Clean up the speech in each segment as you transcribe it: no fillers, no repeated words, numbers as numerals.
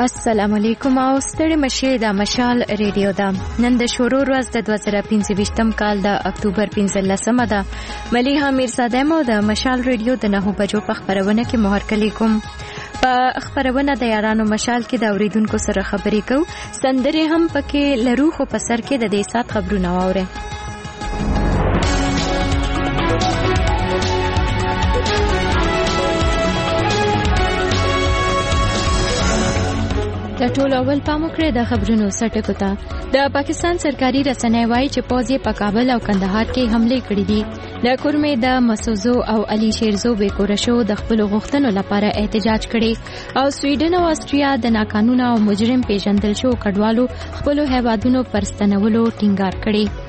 السلام علیکم او ستړي مشه د مشال ریډیو دا نن د شروع ورځ د 2025م کال د اکتوبر 15مه ده. ملیحه میرزاده مو د مشال ریډیو د 9 بجو په خبرونه کې مهر کلی کوم. په خبرونه د یارانو مشال کې د اوریدونکو سره خبرې کو. سندري هم پکې لرو خو په سر کې د دې سات خبرونه واوري. د ټولو اول پام وکړئ د خبرونو سرټکو ته. د پاکستان سرکاري رسنۍ وایي چې پوځ یې په کابل او کندهار کې حمله کړې دي. د کورمې د مسوزو او علي شیرزو بې کوره شو د خپل غوښتنو لپاره احتجاج کړي او سویډن او استریا د ناقانونه او مجرم پیژندل شو کډوالو خپل هیوادونو پر ستنولو ټینګار کړي.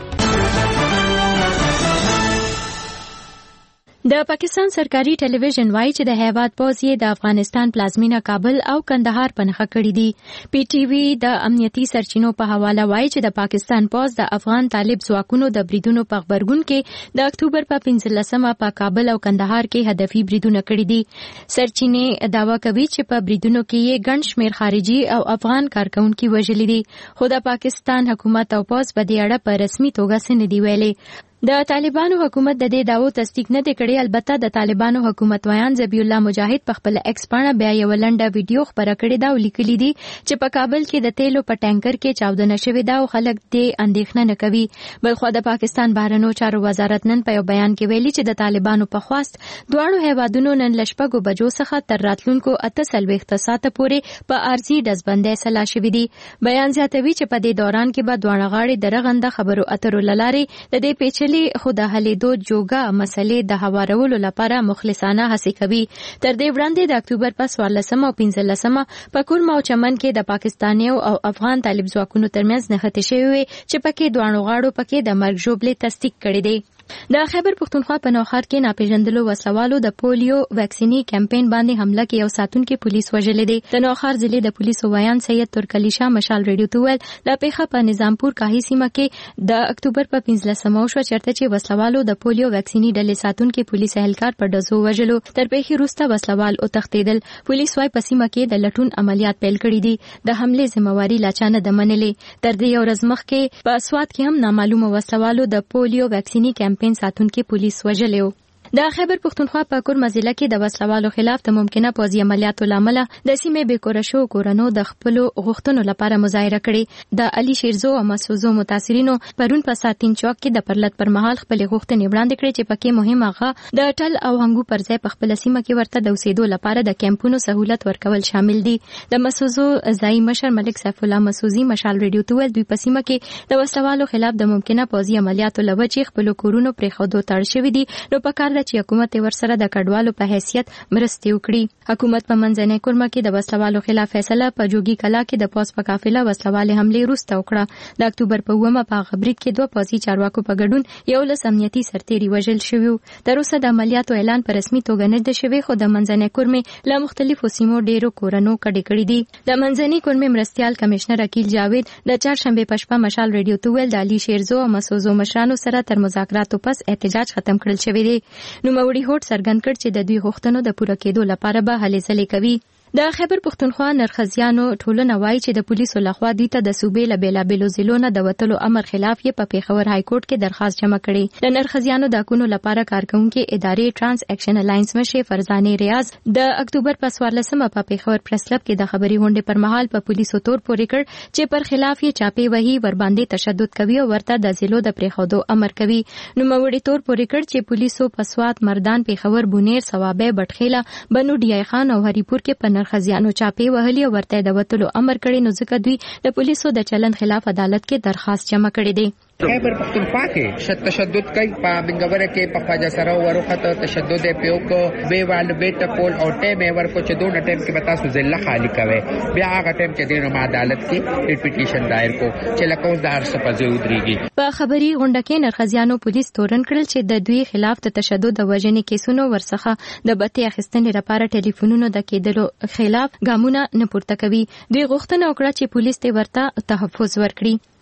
د پاکستان سرکاري ټلویزیون وایي چې د هیواد پوځ یې د افغانستان پلازمینه کابل او کندهار په نښه کړي دي. پی ټی وی د امنیتي سرچینو په حواله وایي چې د پاکستان پوځ د افغان طالب ځواکونو د بریدونو په خبرګون کې د اکتوبر په 15مه په کابل او کندهار کې هدفي بریدونه کړي دي. سرچینې دعوا کوي چې په بریدونو کې یې ګڼ شمېر خارجي او افغان کارکونکي وژلي دي، خو د پاکستان حکومت او پوځ په دې اړه په رسمي توګه څه نه دي ویلي. د طالبانو حکومت د دې داوو تصدیق نه دی کړی. البته د طالبانو حکومت ویان ذبی الله مجاهد په خپل ایکس باندې بیا یو لنډه ویډیو خبره کړې دا ولیکلي دي چې په کابل کې د تیلو په ټانکر کې چاودنه شوې ده او خلک دې اندېښنه نه کوي. بلخو د پاکستان بهرنیو چارو وزارت نن په یو بیان کې ویلي چې د طالبانو په خواست دواړو هیوادونو نن لشپږو بجو څخه تر راتلونکو 48 ساعته پورې په عارضي ډزبندۍ سلا شوې دي. بیان زیاتوي چې په دې دوران کې به دواړه غاړې د رغنده خبرو اترو لارې د دې پیچلي خو د حلیدو جوګه مسلې د هوارولو لپاره مخلصانه هڅې کوي. تر دې وړاندې د اکتوبر په 14 او 15مه په کورما او چمن کې د پاکستانیو او افغان طالب ځواکونو ترمنځ نښتې شوې وي چې پکې دوه غاړو پکې د مرګ ژوبلې تصدیق کړې دي. د خیبر پختونخوا په نوخار کې ناپېژندلو وسلوالو د پولیو ویکسینی کمپاین باندې حمله کې یو ساتونکي پولیس وژلې دي. د نوخار ضلع د پولیسو ویان سید ترکلی شاه مشال ریډیو ته ویل د پیښه په نظامپور کاهی سیمه کې د اکتوبر په 15مه شو چرته چې وسلوالو د پولیو ویکسینی ډلې ساتونکي پولیس اهلکار په ډزو وژلو. تر پیښې وروسته وسلوال او تښتېدل. پولیس وايي په سیمه کې د لټون عملیات پیل کړي دي. د حمله ذمہواری لا چا نه ده منلې. تر دې یو ورځ مخکې په اسوات کې هم نامعلومه وسلوالو د پولیو ویکسینی کمپاین ساتونکي پولیس وژلې و. د خیبر پختونخوا په کورما ضلع کې د وسلوالو خلاف د ممکنه پوځي عملیاتو لامل د سیمې بې کوره شو کورنو د خپل غوښتنو لپاره مظاهره کړې. د علي شیرزو او مسوزو متاثرینو پرون په ساتین چوک کې د پرلط پر مهال خپل غوښتنې وړاندې کړې چې پکې مهم هغه د ټل او هنګو پر ځای په خپل سیمه کې ورته د اوسېدو لپاره د کیمپونو سہولت ورکول شامل دي. د مسوزو ځای مشر ملک سیف الله مسوزي مشال ریډیو ته ویل دوی په سیمه کې د وسلوالو خلاف د ممکنه پوځي عملیاتو لوجې خپل کورونو پرې خودو تړ شوی دي، نو په کار چې حکومت ورسره د کډوالو په حیثیت مرستې وکړي. حکومت په منځنۍ کورما کې د وسلوالو خلاف فیصله په جوګي کلا کې د پوس په قافله وسلوالې حمله وروسته وکړه. د اکتوبر په 9مه په غبرګ کې دوه پوځي چارواکو په ګډون یو لس امنیتي سرتیري وژل شوی. تر اوسه د عملیاتو اعلان په رسمي توګه نه دی شوی، خو د منځنۍ کورمې له مختلفو سیمو ډیرو کورونو کډې کړې دي. د منځنۍ کورمې مرستيال کمشنر عقیل جاوید د چهارشنبه په شپه مشال ریډیو ته ویل د علي شیرزو او مسوزو مشرانو سره تر مذاکراتو پس احتجاج ختم کړل شوی دی. نو موري هوټ څرګند کړ چې د دوی غوښتنو د پوره کېدو لپاره به هلې ځلې کوي. د خیبر پختونخوا نرخزیانو ټولنه وایي چې د پولیسو لخوا دوی ته د صوبې له بیلابېلو ضلعو نه د وتلو امر خلاف یې په پیښور های کورټ کې درخواست جمع کړی. د نرخزیانو د حقونو لپاره کارکونکي ادارې ټرانس اکشن الاینس مشر فرزانه ریاض د اکتوبر په 14مه په پیښور پریس کلب کې د خبري غونډې پر مهال په پولیسو تور پورې کړ چې پر خلاف یې چاپې وهي ور باندې تشدد کوي او ورته د ضلعو د پریښودو امر کوي. نو موري تور پورې کړ چې پولیسو په سوات مردان پیښور بونیر ثوابه بټخیله بنو ډیای خان او هریپور کې په نرخزیانو چاپې وهلي او ورته د وتلو امر کړی. نو ځکه دوی د پولیسو د چلن خلاف عدالت کې درخواست جمع کړی دی. خیبر پختونخوا کې تشدد کوي په منګوره کې په خواجه سره وروخته تشدد پیو کو به وال بیت کول او ټیم ور کو چې دوه ټیم کې بتا سو ځله خالی کوي. بیا هغه ټیم کې د عدالت کې پټیشن دایر کو چې لکه اوس د هر څه په ځای ودرېږي. په خبري غونډه کې نرخزیانو پولیس تورن کړل چې د دوی خلاف د تشدد او وژنې کیسونو ورڅخه د بتی اخیستنې لپاره ټلیفونونو د کېدلو خلاف ګامونه نه پورته کوي. دوی غوښتنه وکړه چې پولیس ته ورته تحفظ ورکړي.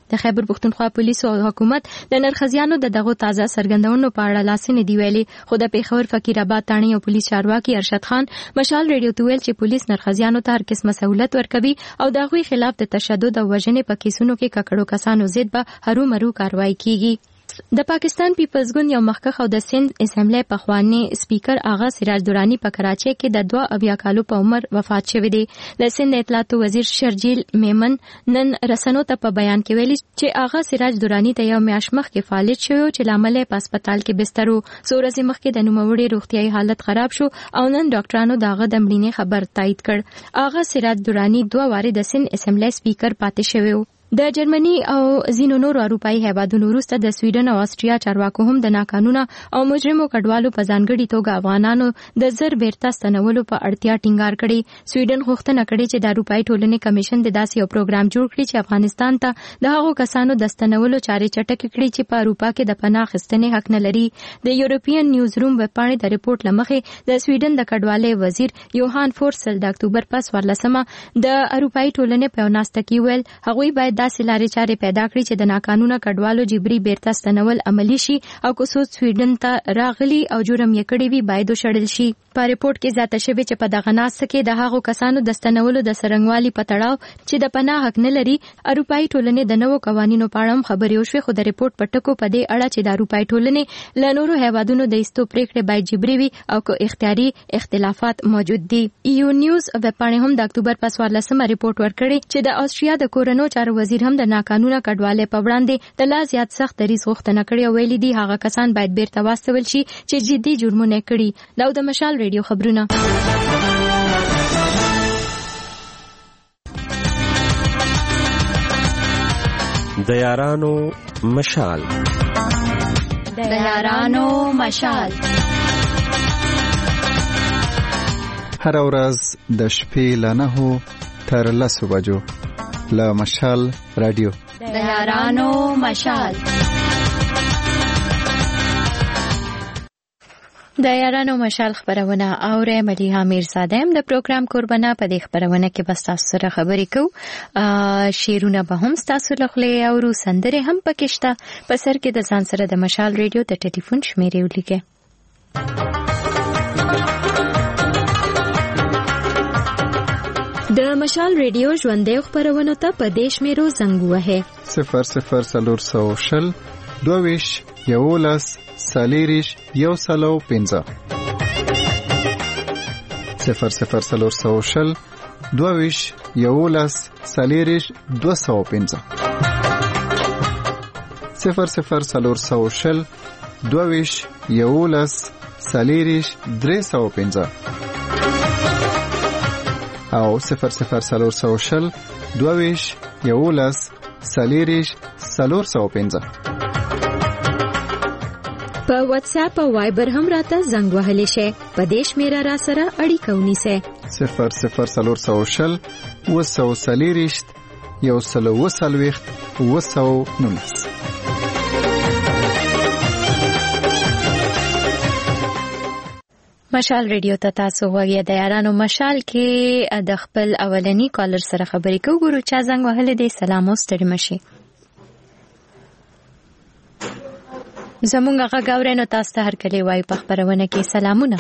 د خیبر پښتونخوا پولیسو او حکومت د نرخزیانو د دغه تازه سرګندونو په اړه لاسنه دی ویلي، خو د پیښور فقیرآباد تاڼي او پولیس چارواکي ارشد خان مشال ریډیو ته ویل چې پولیس نرخزیانو ته هر قسمه سہولت ورکوي او د هغوی خلاف د تشدد او وژنې په کیسونو کې ککړو کسانو ضد به هرومرو کاروایی کیږي. د پاکستان پیپلز ګوند یو مخکښ او د سند اسمبلی پخوانی سپیکر آغا سراج درانی په کراچۍ کې د 2 کالو په عمر وفات شوی دی. د سند اطلاعات وزیر شرجیل میمن نن رسنو ته په بیان کې ویلي چې آغا سراج درانی ته یو میاشت مخکې فالج شو چې لامل په هسپتال کې بستر وو. څو ورځې مخکې د نوموړي روغتیايي حالت خراب شو او نن ډاکټرانو داغه د مړینې خبر تایید کړ. آغا سراج درانی 2 واره د سند اسمبلی سپیکر پاتې شوی و. د جرمني او ځینو نورو اروپایي هیوادونو وروسته د سویډن او استریا چارواکو هم د ناقانونه او مجرمو کډوالو په ځانګړي توګه افغانانو د زر بیرته ستنولو په اړتیا ټینګار کړي. سویډن غوښتنه کړې چې د اروپایي ټولنې کمیشن د داسې یو پروګرام جوړ کړي چې افغانستان ته د هغو کسانو د ستنولو چارې چټکې کړي چې په اروپا کې د پناه اخیستنې حق نه لري. د یورپین نیوز روم ویبپاڼې د ریپورت لمخې د سویډن د کډوالۍ وزیر یوهان فورسل د اکتوبر په 14مه د اروپایي ټولنې په ناسته کې ویل هغوی باید داسې لارې چارې پیدا کړي چې د ناقانونه کډوالو جبري بیرته ستنول عملی شي او که څوک سویډن ته راغلي او جرم یې کړی وي باید وشړل شي. په ریپورت کې زیاته شوې چې په دغه ناسته کې د هغو کسانو د ستنولو د څرنګوالي په تړاو چې د پناه حق نه لري اروپایي ټولنې د نوو قوانینو په اړه هم خبرې وشوې، خو د ریپورت په ټکو په دې اړه چې د اروپایي ټولنې له نورو هیوادونو د ایستو پریکړې باید جبري وي او که اختیاري اختلافات موجود دي. یو نیوز ویبپاڼې هم د اکتوبر په 14مه ریپورت ورکړی چې د استریا د کورنو چارو وزیر هم د ناقانونه کډوالۍ په وړاندې د لا زیات سخت دریځ غوښتنه کړې او ویلي دي هغه کسان باید بیرته واستول شي چې جدي جرمونه کړي. دا د مشال ریډیو خبرونه. د یارانو مشال. د یارانو مشال هر ورځ د شپې له 9 تر 10 بجو له مشال رادیو. د یارانو مشال. د یارانو مشال خبرونه اورئ. ملیحه میرزاده هم د پروګرام قربانه. په دې خبرونه کې بس تاسو سره خبرې کوو، شعرونه به هم تاسو له خولې اورو، سندرې هم پکې شته. په سر کې د ځان سره د مشال ریډیو د ټلیفون شمیرې ولیکئ. د مشال ریډیو ژوندۍ خبرونو ته په دې شمیرو زنګ ووهئ: 00420 22 11 سالیریش 105 00420 22 11 سالیریش 205 00420 22 11 سالیریش 305 او 00420 22 11 سالیریش 405. په واتس اپ او وایبر هم راته زنګ وهلی شي. په دې شمیره را سره اړیکه ونیسئ: 00420 240 140 219. مشال ریډیو ته تاسو غوږی د یارانو مشال کې د خپل اولنی کالر سره خبرې کوو. ګورو چا زنګ وهلی دی. سلام او ستړي مشي. زمونږ غږ اورئ نو تاسو ته هرکلی وایو په خبرونه کې. سلامونه.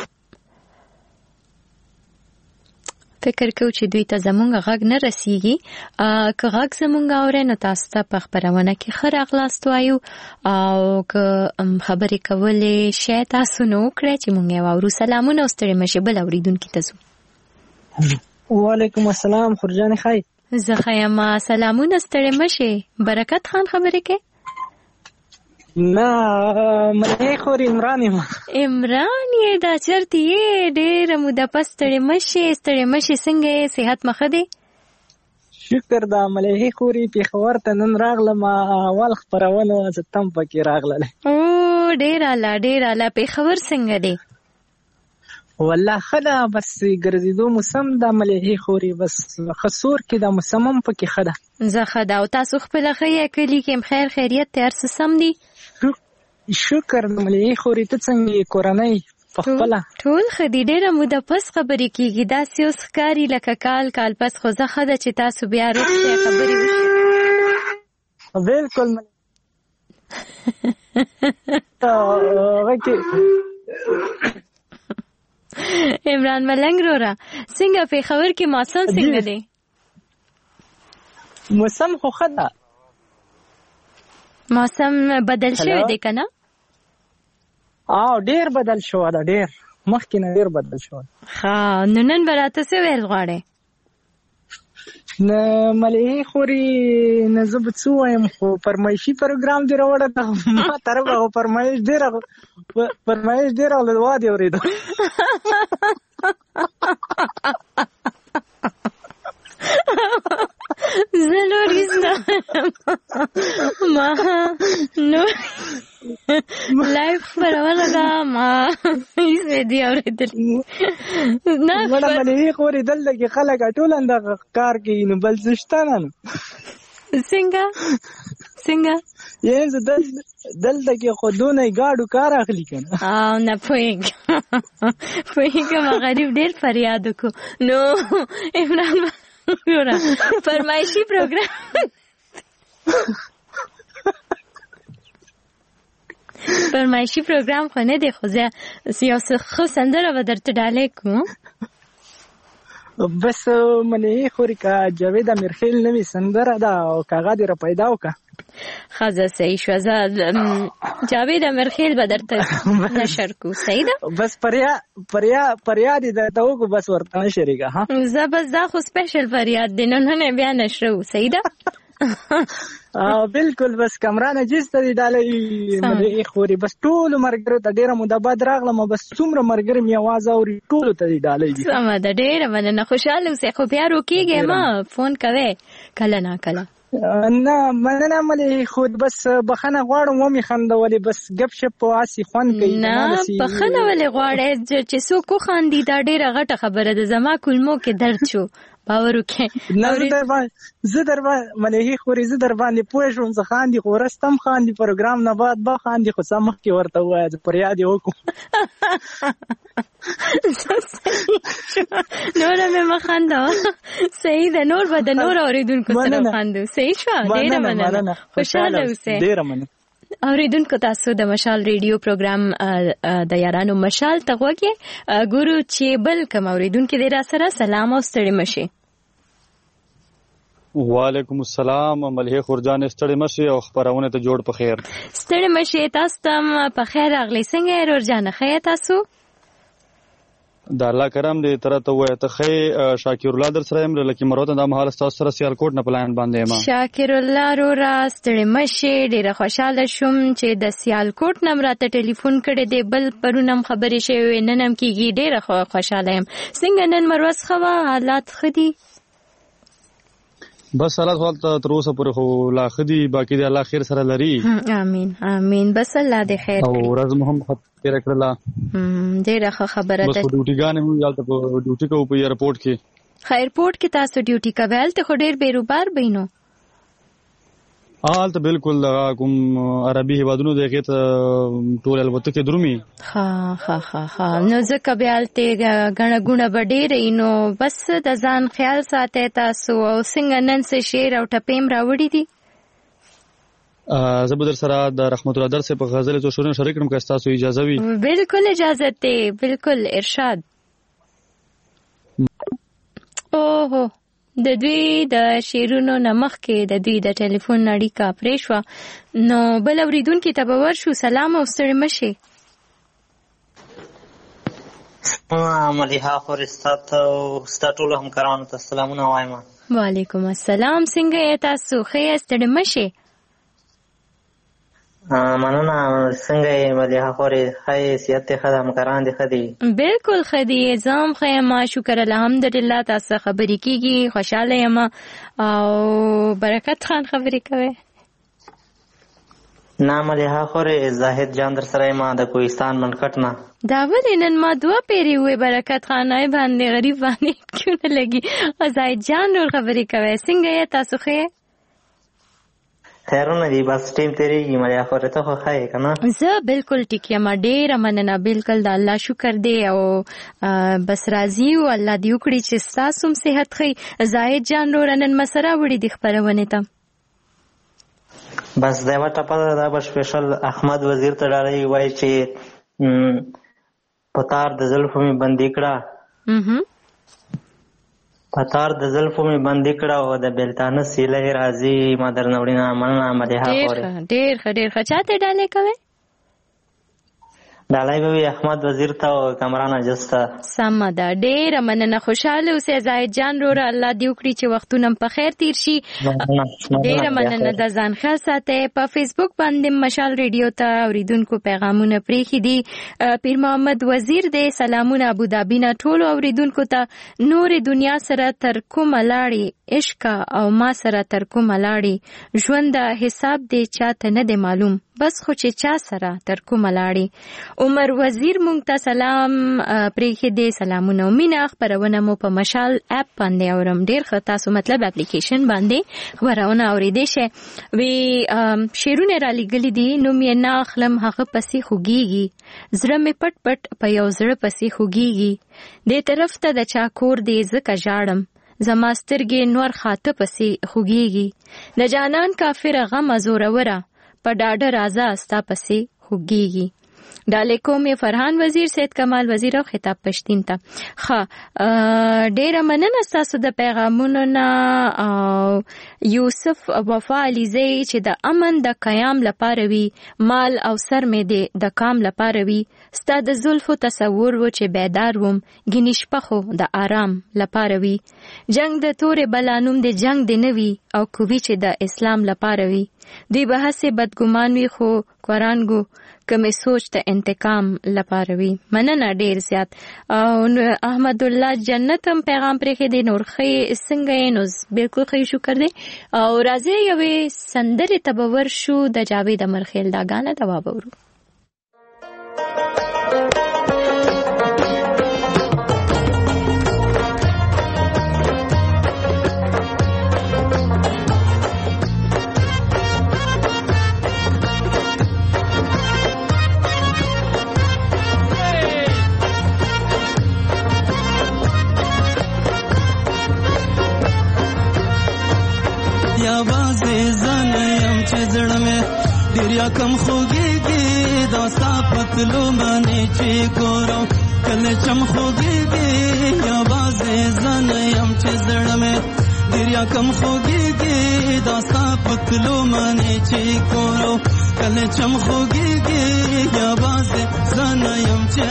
فکر کوو چې دوی ته زمونږ غږ نه رسیږي. که غږ زمونږ اورئ نو تاسو ته په خبرونه کې ښه راغلاست وایو، او که خبرې کولې شی تاسو نه وکړئ چې مونږ یې واورو. سلامونه او ستړي مشي. بل اورېدونکي ته ځو. وعلیکم السلام. خورجانې ښایي؟ زه ښه یم. سلامونه ستړي مشي. برکت خان خبرې کوي؟ نه، ملای خور عمران یم. عمران یې؟ دا چرته یې؟ ډېره موده پس ستړي مشي. ستړي مشي څنګه یې؟ صحت مخه دی؟ شکر دا ملای خوري پېښور ته نن راغلم. اول خپرونه زه تم پکې راغللی. او ډېر اعلی ډېر اعلی. پېښور څنګه دی؟ والله ښه ده، بس ګرځېدو موسم ده ملای خوري، بس ښه سور کې دا موسم هم پکې ښه ده. زه ښه ده. او تاسو خپله ښه یې؟ کلي کې خیر خیریت دی؟ هر څه سم دي؟ شکر ملای خوري. ته څنګه یې؟ کورنۍ په خپله؟ ټول ښه دي. ډېره موده پس خبرې کېږي. داسې اوس ښکاري لکه کال پس. خو زه ښه ده چې تاسو بیا روغ شئ، خبرې وشي. بالکل عمران ملنګ رورا څنګه پېښور کې موسم څنګه دی؟ موسم خو ښه ده. موسم بدل شوی دی که نه؟ ډېر بدل شو ده، ډېر مخکې نه ډېر بدل شو. ښه، نو نن به راته څه ویل غواړې؟ نه ملهې خورې نه زه به څه وایم، خو فرمایشي پروګرام دې راوړه ده ما طرفه خو فرمایش ډېره دعا دې اورېده. زه نور هېڅ نه ما نور لایف خپرونه ده، ما هېڅ مې دي اورېدلي نه. ملهې خورې دلته کې خلک ټول همدغه کار کوي، نو بل څه شته نه. څنګه یعنې دلته کې خو دونه ګاډو کار اخلي که نه. نه پوهېږم غریب ډېر فریاد وکړو. نو عمران فرمایشي پروګرام خو نه دی، خو زه یو څه ښه سندره به درته ډالۍ کړو. بس ملهې خورې که جاوید امیرخیل نوې سندره ده او که هغه دې را پیدا وکړه ښه، زه صحیح شوه، زه جاوید امیرخیل به درته نشر کړو. صحیح ده، بس فریاد یې درته وکړو، بس ورته نشرېږه. زه بس دا خو سپیشل فریاد دی، نن نه بیا نشرو. صحیح ده بالکل. بس کمران عجیز ته دې ډالۍ ملهې خورې، بس ټولو ملګرو ته ډېره موده بعد راغلم، بس څومره ملګري مې اواز اوري ټولو ته دې ډالۍ دي. سمه ده، ډېره مننه، خوشحاله اوسئ. خو بیا روکېږئ ما، فون کوئ کله نا کله. نه مننه ملهې خور، بس بخښنه غواړم ومې خندولې، بس ګپ شپ هسې خوند کوي. نه بخښنه ولې غواړې؟ چې څوک وخاندي دا ډېره غټه خبره ده. زما کولمو کې درد شو، باور وکړئ. زه در ملهې خورې زه در باندې پوه شوم، زه خاندي خو ورسته هم خاندي، پروګرام نه بعد به خاندي، خو څه مخکې ورته ووایه زه فریاد یې وکړو. نوره مې مه خندوه. صحیح ده، نور به د نور اورېدونکو سره وخاندو. صحیح شوه، ډېره مننه، خوشحاله اوسئ. ډېره مننه. اوریدونکو تاسو د مشال ریډیو پروګرام د یارانو مشال ته غوږ یې. ګورو چې بل کوم اوریدونکي دی را سره. سلام او ستړي مشئ. وعلیکم السلام ملهې خور جان، ستړي مشئ او خپرونه ته جوړ په خیر. ستړي مشئ، تاسو ته په خیر راغلی. څنګه یې رور جانه، ښه یې تاسو؟ د الله کرم دې تر ته وای ته خې شاکر الله در سره يم، لکه مروته د مهال تاسو سره سیالکوټ نه پلان باندې ما. شاکر الله رورا ستړي مشئ، ډیره خوشاله شوم چې د سیالکوټ نم راته ټلیفون کړی دی. بل پرونم خبرې شوې، ننم کېږي. ډیره خوشاله یم. څنګه نن مروز خوا حالات ښه دي؟ بس حالات تر اوسه پورې خو لا ښه دي، باقي د الله خیر سره لري. امين امين. بس الله دې خیر او ورځ محمد تیر کړله. ډیره ښه خبره ده. بس ډیوټي ګانې مو یالته په ډیوټي کوو په ایرپورټ کې. ایرپورټ کې تاسو ډیوټي کوئ؟ هلته خو ډیر بیروبار بینو. هلته بالکل کوم عربي هیوادونو دغه ته ټول الوتکې درومي. ها نو ځکه بیا هلته ګڼه ګوڼه به ډېره وي، نو بس د ځان خیال ساتئ تاسو. او څنګه نن څه شعر او ټپې م راوړي دي؟ زه به در سره د رحمت الله درس په غزل څو شعرونه شریک کړم که تاسو اجازه وي. بالکل اجازه دی، بالکل ارشاد. اوهو د دوی د شعرونو نه مخکې د دوی د ټلیفون اړیکه پرې شوه، نو بل اورېدونکي ته به ورشو. سلام او ستړي مشئ. ملیحه خورې ستا ټولو همکارانو ته سلامونه وایم. وعلیکم السلام. څنګه یې تاسو؟ ښه یې؟ ستړي مشئ. مننه. څنګه یې ملیحه خورې؟ ښه یې؟ صحت دې ښه ده؟ همکاران دې ښه دي؟ بالکل ښه دي. زه هم ښه یم، شکر الحمدلله. تاسو خبرې کېږي، خوشحاله یم. او برکت خان خبرې کوي؟ نه ملیحه خورې، زاهد جان در سره یم د کوهستان منکټ نه. دا ولې نن ما 2 پیرې وې برکت خانای باندې غریب باندې کیوں نه لګي؟ زاهد جان نور خبرې کوي. څنګه یې تاسو؟ ښه یې؟ خیرونه دي، بس ټیم تیریږي. ملیحه خورې ته خو ښه یې که نه؟ زه بالکل ټیک یم، ډېره مننه. بالکل د الله شکر دی او بس راضي یو. الله دې وکړي چې ستاسو هم صحت ښه. زاهد جان روره نن مسره وړي دي خپرونې ته. بس دا یوه ټپه ده، دا به سپیشل احمد وزیر ته ډالۍ وایي چې په تار د زلفو مې بندي کړه، په تار د زلفو مې بندي کړه او د بېلتانه سیلۍ راځي ما درنه وړینه مننه مدیحه پورې. ډېر ښه ډېر ښه. چا ته ډالۍ کوئ؟ ډالۍ به وي احمد وزیر ته او کامران عجز ته. سمه ده، ډېره مننه. خوشحاله اوسئ زاهد جان وروره، الله دې وکړي چې وختونه په خیر تیر شي. ډېره مننه. د ځان ښه ساتئ. په فیسبوک باندې مشال ریډیو ته اوریدونکو پیغامونه پرېښي دي. پیر محمد وزیر دې سلامونه ابودابي نه ټولو اوریدونکو ته. نورې دنیا سره تر کومه لاړې عشق او ما سره تر کومه لاړې، ژوند حساب دې چاته نه دی معلوم، بس خو چې چا سره تر کومه لاړې. عمر وزیر مونږ ته سلام پرېښي دي، سلامونه او مینه. خپرونه مو په مشال اپ باندې اورم. ډېر ښه، تاسو مطلب اپلیکیشن باندې خبرونه اورېدی شئ. وی شعرونه را لیږلي دي، نوم یې نه اخلم هغه پسې خوږېږي، زړه مې پټ پټ په یو زړه پسې خوږېږي، دې طرف ته د چا کور دی ځکه ژاړم، زما سترګې نور خاطه پسې خوږېږي، د جانان کافر غم زوروره په ډاډه رازه ستا پسې خوږېږي. ډالۍ کوم فرحان وزیر، سید کمال وزیر او خطاب پښتین ته. ښه، ډېره مننه ستاسو د پیغامونو نه. یوسف وفا علیزی چې د امن د قیام لپاره وي، مال او سر مې د کام لپاره وي، ستا د زلفو تصور و چې بیدار وم، ګینې شپه خو د آرام لپاره وي، جنگ د تورې بلانوم د جنگ د نه وي او کوي چې د اسلام لپاره وي، دوی به هسې بدګمان وي خو قرانګو کمې سوچ ته انتقام لپاره وي. مننه ډېر زیات. او احمد الله جنت هم پیغام پرېښی دی. نور ښې څنګه یې؟ نو بالکل ښې شکر دی. او راځئ یوې سندرې ته به ورشو، د جاوید امرخیل دا ګانه دوا به ورو. دریا کم خوږیږي دا ستا پتلو باندې چې ګورم کله چم خوږیږي یوازې زه نه یم چې زړه مې دریا کم خوږیږي دا ستا پتلو باندې چې ګورم کله چم خوږیږي یوازې زه نه یم چې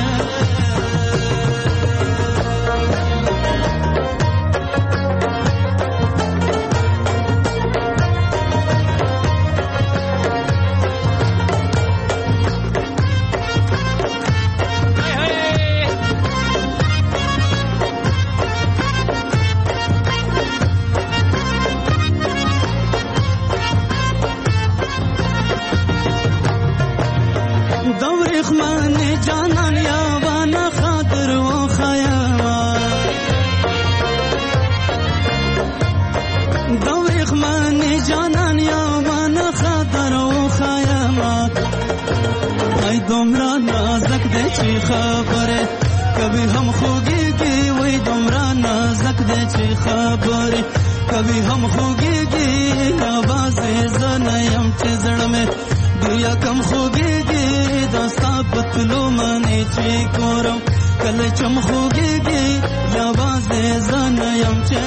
خبره کبھی هم خوږیږي وای دومره نازک دی چې خبره کبھی هم خوږیږي आवाज زه نه یم چې زړه مې دریا کم خوږیږي دا ستا پتلو باندې چې ګورم کله چم خوږیږي आवाज زه نه یم چې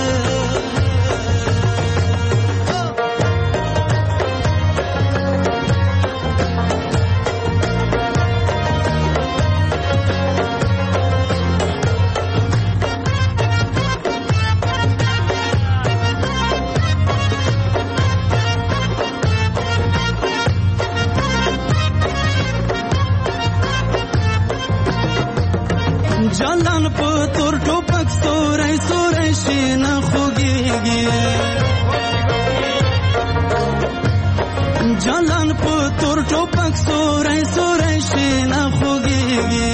جلان په تور ټوپک سورې سورې شینه خوږیږي جلان په تور ټوپک سورې سورې شینه خوږیږي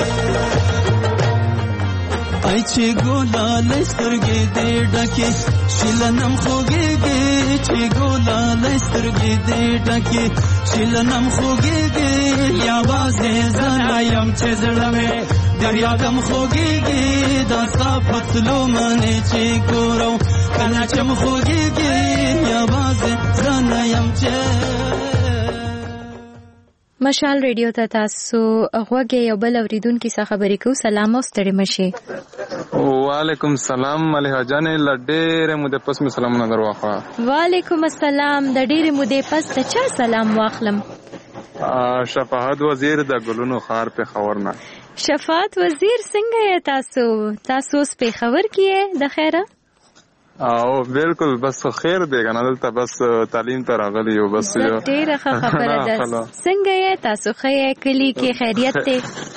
ای چې ګولاله سترګې دې ډکې شیلنم خوږیږي چې ګولاله سترګې دې ډکې شیلنم خوږیږي یوازې زه نه یم چې زړه مې دریا کم خوږیږي دا ستا پتلو باندې چې ګورم کله چم خوږیږي یوازې زه نه یم چې مشال ریډیو ته تاسو غوږی یو بل اوریدونکي څخه خبرې کوو. سلام او ستړي مشي. وعلیکم السلام ملیحه جانې له ډېرې مودې پس مې سلامونه در واخله. وعلیکم السلام. د ډېرې مودې پس ته چا سلام واخلم؟ شفاعت وزیر د ګلونو ښار پېښور نه. شفاعت وزیر څنګه یې تاسو اوس پېښور کې یې د خیره؟ او بالکل بس خیر دی کنه دلته بس تعلیم ته راغلی یو بس ډیره ښه خبره ده. څنګه یې تاسو ښه کلی کې خیریت دی؟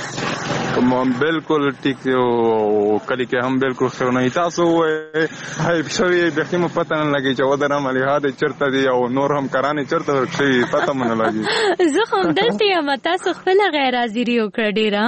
بالکل ټیک یو کلی کې هم بالکل خیر نه تاسو هاي شوی به کوم پته نه لګی چې ودره ملیحه د چرته دی او نور هم کرانه چرته شوی پته نه لګی. زه هم دلته یم تاسو خپل غیر حاضری وکړه ډیره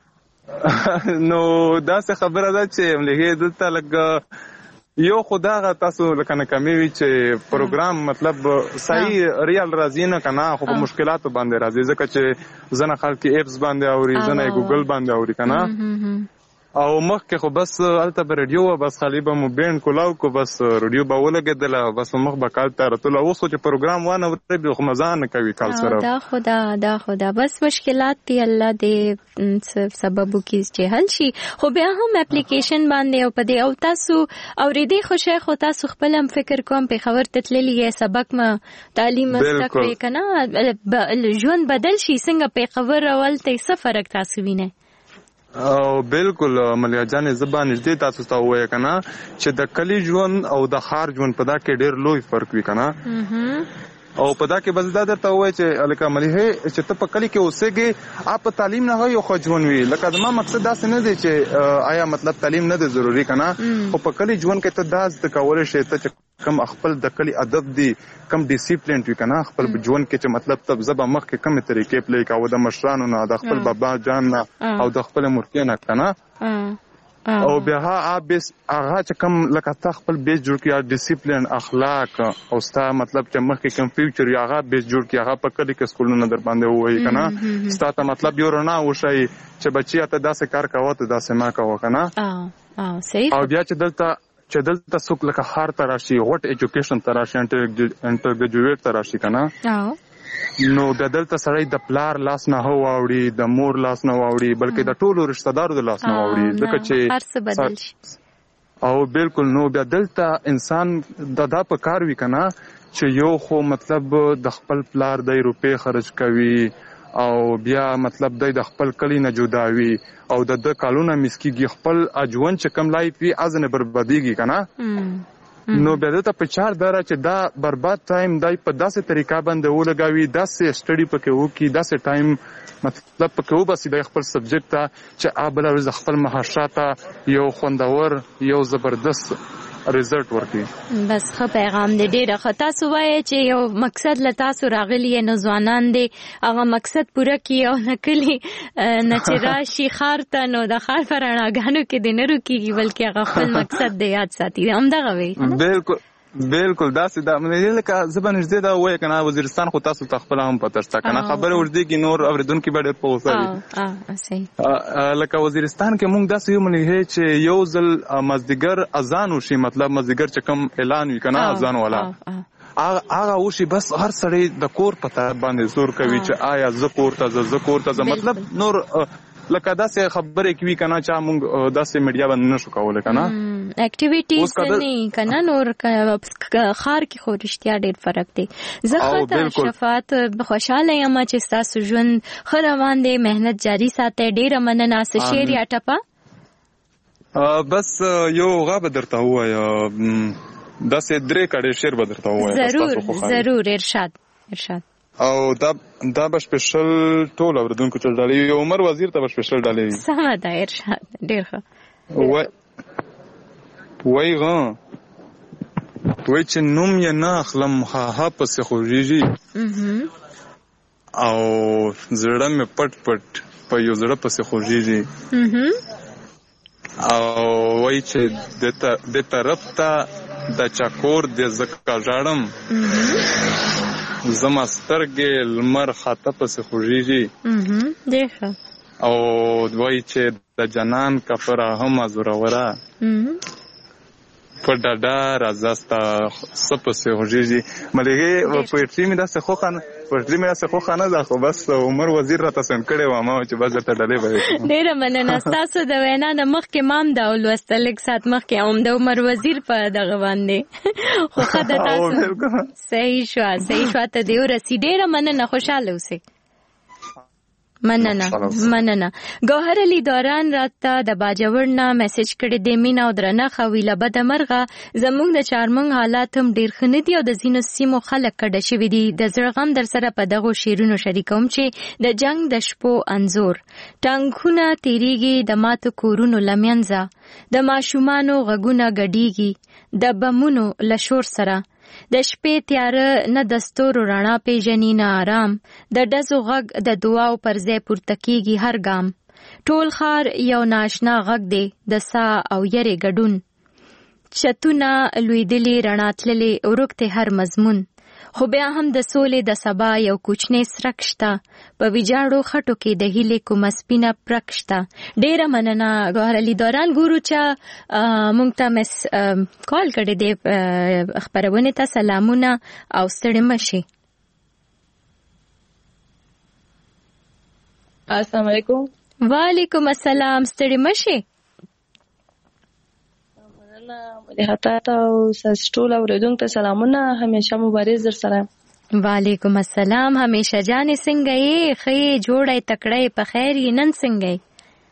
نو دا څه خبره ده چې ملیحه دلته لګ یو خدای تاسو لکه نه کمی وی چې پروګرام مطلب صحیح ریال راځي نه کنه خو په مشکلاتو باندې راځي ځکه چې زنه خلک ایپس باندې اوري زنه ګوګل باندې اوري کنه او مخکې خو بس الته به رادیو بس خالی به مو بین کولاو کو بس رادیو به ولګېدل بس مخ به کال ته راتلو اوس خو چې پروګرام وانه ورته به خو مزه نه کوي کال سره. دا خدا بس مشکلات دی الله دې سبب وکړي چې حل شي. خو بیا هم اپلیکیشن باندې او پدې او تاسو اورېدې خوشې خو تاسو خپل هم فکر کوم په خبر تتللی سبق ما تعلیم مستقبل کنه ژوند بدل شي څنګه په خبر اول ته څه فرق تاسو وینئ؟ او بالکل ملیحه جانې زبان نږدې تاسو ته وایي کنه چې د کلی ژوند او د ښار ژوند په دا کې ډېر لوی فرق وي کنه او په دا کې بس دا درته وایي چې لکه ملیحه چې ته په کلی کې اوسېږې اپ تعلیم نه وي خو ژوند وي لکه زما مقصد داسې نه دی چې آیا مطلب تعلیم نه دی ضروري کنه خو په کلی ژوند کې ته دا زده کولی شې ته چې کم خپل د کلی ادب دی کم ډیسپلین وي کنه خپل ژوند کې چې مطلب تب زبا مخ کې کم طریقې پلی کاوه د مشرانو نه د خپل بابا جان نه او د خپل مورکې نه کنه او بیا هغه چې کم لکه تا خپل بیس جوړ کړي ډیسپلین اخلاق او ستا مطلب چې مخکې کم فیوچر یا هغه بیس جوړ کړي هغه په کلی کې سکولونه در باندې وایي کنه ستا ته مطلب یو رڼا وشي چې بچي ته داسې کار کوه ته داسې ما کوه کنه او بیا چې دلته څوک لکه ښار ته راشي غوټ ایجوکیشن ته راشي انټر ګریجویټ ته راشي کنه نو د دلته سړی د پلار لاس نه هو واوړي د مور لاس نه واوړي بلکې د ټولو رشتہ دارو د لاس نه واوړي ځکه چې او بالکل نو بیا دلته انسان دا په کار وی کنه چې یو خو مطلب د خپل پلار د روپې خرج کوي او بیا مطلب د خپل کلی نه جداوي او د کالونه مسکیږي خپل اجوان چې کم لایف وي ازنه بربادیږي کنه نو بیا ته په چار دره چې دا برباد ټایم دای په داسې طریقه باندې ولګاوي داسې سټډي پکې وکي داسې ټایم مطلب پکې وباسي د خپل سبجیکټ ته چې ابل ورځ خپل مهارت یو خوندور یو زبردست ریزلټ ورکړي. بس ښه پیغام دی ډېر ښه. تاسو وایئ چې یو مقصد له تاسو راغلی نو ځوانان دی هغه مقصد پوره کړي او نه کلي نه چې راشي ښار ته نو د ښار په رڼاګانو کې دې نه روکېږي بلکې هغه خپل مقصد دی یاد ساتي همدغه وی بالکل داسې دا لکه زه به نږدې دا ووایه که نه وزیرستان خو تاسو ته خپله هم پته شته که نه خبرې اوږدېږي نور اورېدونکي به ډېر په غوسه وي لکه وزیرستان کې مونږ داسې یو ملیحې چې یو ځل مازدیګر اذان وشي مطلب مازدیګر چې کوم اعلان وي که نه اذان والا هغه وشي بس هر سړی د کور په طرف باندې زور کوي چې آیا زه کور ته مطلب نور لکه داسې خبرې کوي کنه چې موږ داسې میډیا باندې نشو کولای کنه اکټیویټیز نه کنه نور خار کې خو رښتیا ډېر فرق دی. زه خاطر شفاعت خوشاله یم چې تاسو ژوند ښه روان دی مهنت جاری ساتئ ډېره مننه. څه شعر یا ټپه بس یو غابه درته ووایم داسې درې کړي شعر به درته ووایم ضرور ارشاد او دا به سپیشل ټول اوریدونکو ته ډالۍ عمر وزیر ته به سپیشل ډالۍ سمه ده ارشاد ډېر ښه وای چې نوم یې نه اخلم ها پسې خوږیږي او زړه مې پټ په یو زړه پسې خوږیږي او وای چې د طرف ته د چکور د زکا ژړم زما سترګې لمر خاطه پسې خوږیږي او وای چې د جنان کفره هم زوروره په ډاډه راځه ستا څه پسې خوږېږي ملګري پویټري مې داسې خوښه نه ده خو بس عمر وزیر راته سند کړی و ما چې بس درته ډالۍ به وکړم. ډېره مننه ستاسو د وینا نه مخکې ما هم دا ولوسته لږ ساعت مخکې هم د عمر وزیر په دغه باندې خو ښه ده تاسو صحیح شوه ته دې ورسي. ډېره مننه خوشحاله اوسئ. مننه. ګوهر علي دوران راته د باجوړ نه میسج کړی دی مینا او درنه ویله بده مرغه زموږ د چارمنګ حالات هم ډیر ښه نه دي او د ځینو سیمو خلک کډه شوي دي. د زړه غم در سره په دغو شعرونو شریکوم چې د جنگ د شپو انځور ټانکونه تیریږي د ماتو کورونو لمنځه د ماشومانو غږونه ګډیږي د بمونو لشور سره د شپې تیاره نه د ستورو رڼا پیژني نه آرام د ډزو غږ د دعاو پر ځای پورته کیږي هر ګام ټول ښار یو ناشنا غږ دی د ساه او یرې ګډون چتونه لویدلې رڼا تللې ورک دی هر مضمون خو بیا هم د سولې د سبا یو کوچنی سرک شته په ویجاړو خټو کې د هیلې کومه سپینه پرک شته. ډېره مننه ګوهر علي دوران. ګورو چې موږ ته کال کړی دی خپرونې ته. سلامونه او ستړي مه شئ. السلام علیکم. وعلیکم السلام. ستړي مه شئ. مليحتا او ټول اوریدونکو ته سلامونه. همیشه مبارز در سره. وعلیکم السلام. همیشه جانې څنګه یې؟ ښه جوړی تکړه په خیر یې؟ نن څنګه یې؟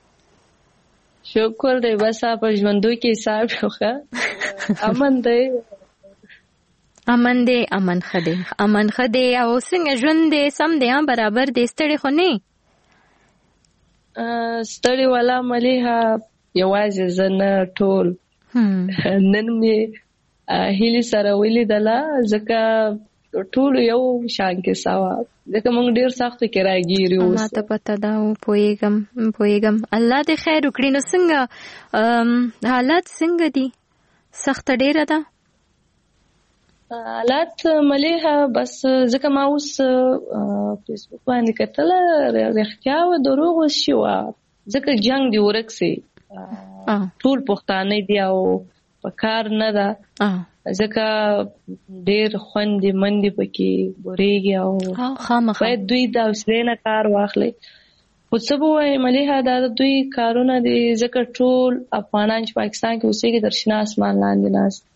شکر دی بس په ژوندو کې حساب یو ښه امن دی. امن ښه دی. او څنګه ژوند دی؟ سم دی برابر دی؟ ستړي خو نه؟ ستړي والا مليحه یوازې زه نه ټول نن مې هیلې سره ولیدله ځکه ټول یو شان کې سوا ځکه موږ ډېر سختو کې راګیري اوس. ما ته پته ده پوهېږم. الله دې خیر وکړي. نو څنګه حالات څنګه دي؟ سخته ډېره ده حالات مليحه بس ځکه ما اوس فیسبوک باندې کتله رښتیا و دروغ شي وه ځکه جنګ دی ورک سي ټول پښتانه دي او په کار نه ده ځکه ډېر خوندې منډې پکې بورېږي او باید دوی د حوصلې نه کار واخلي. خو څه به وایي مليحه دا د دوی کارونه دي ځکه ټول افغانان چې پاکستان کې اوسېږي تر شنه اسمان لاندې ناست.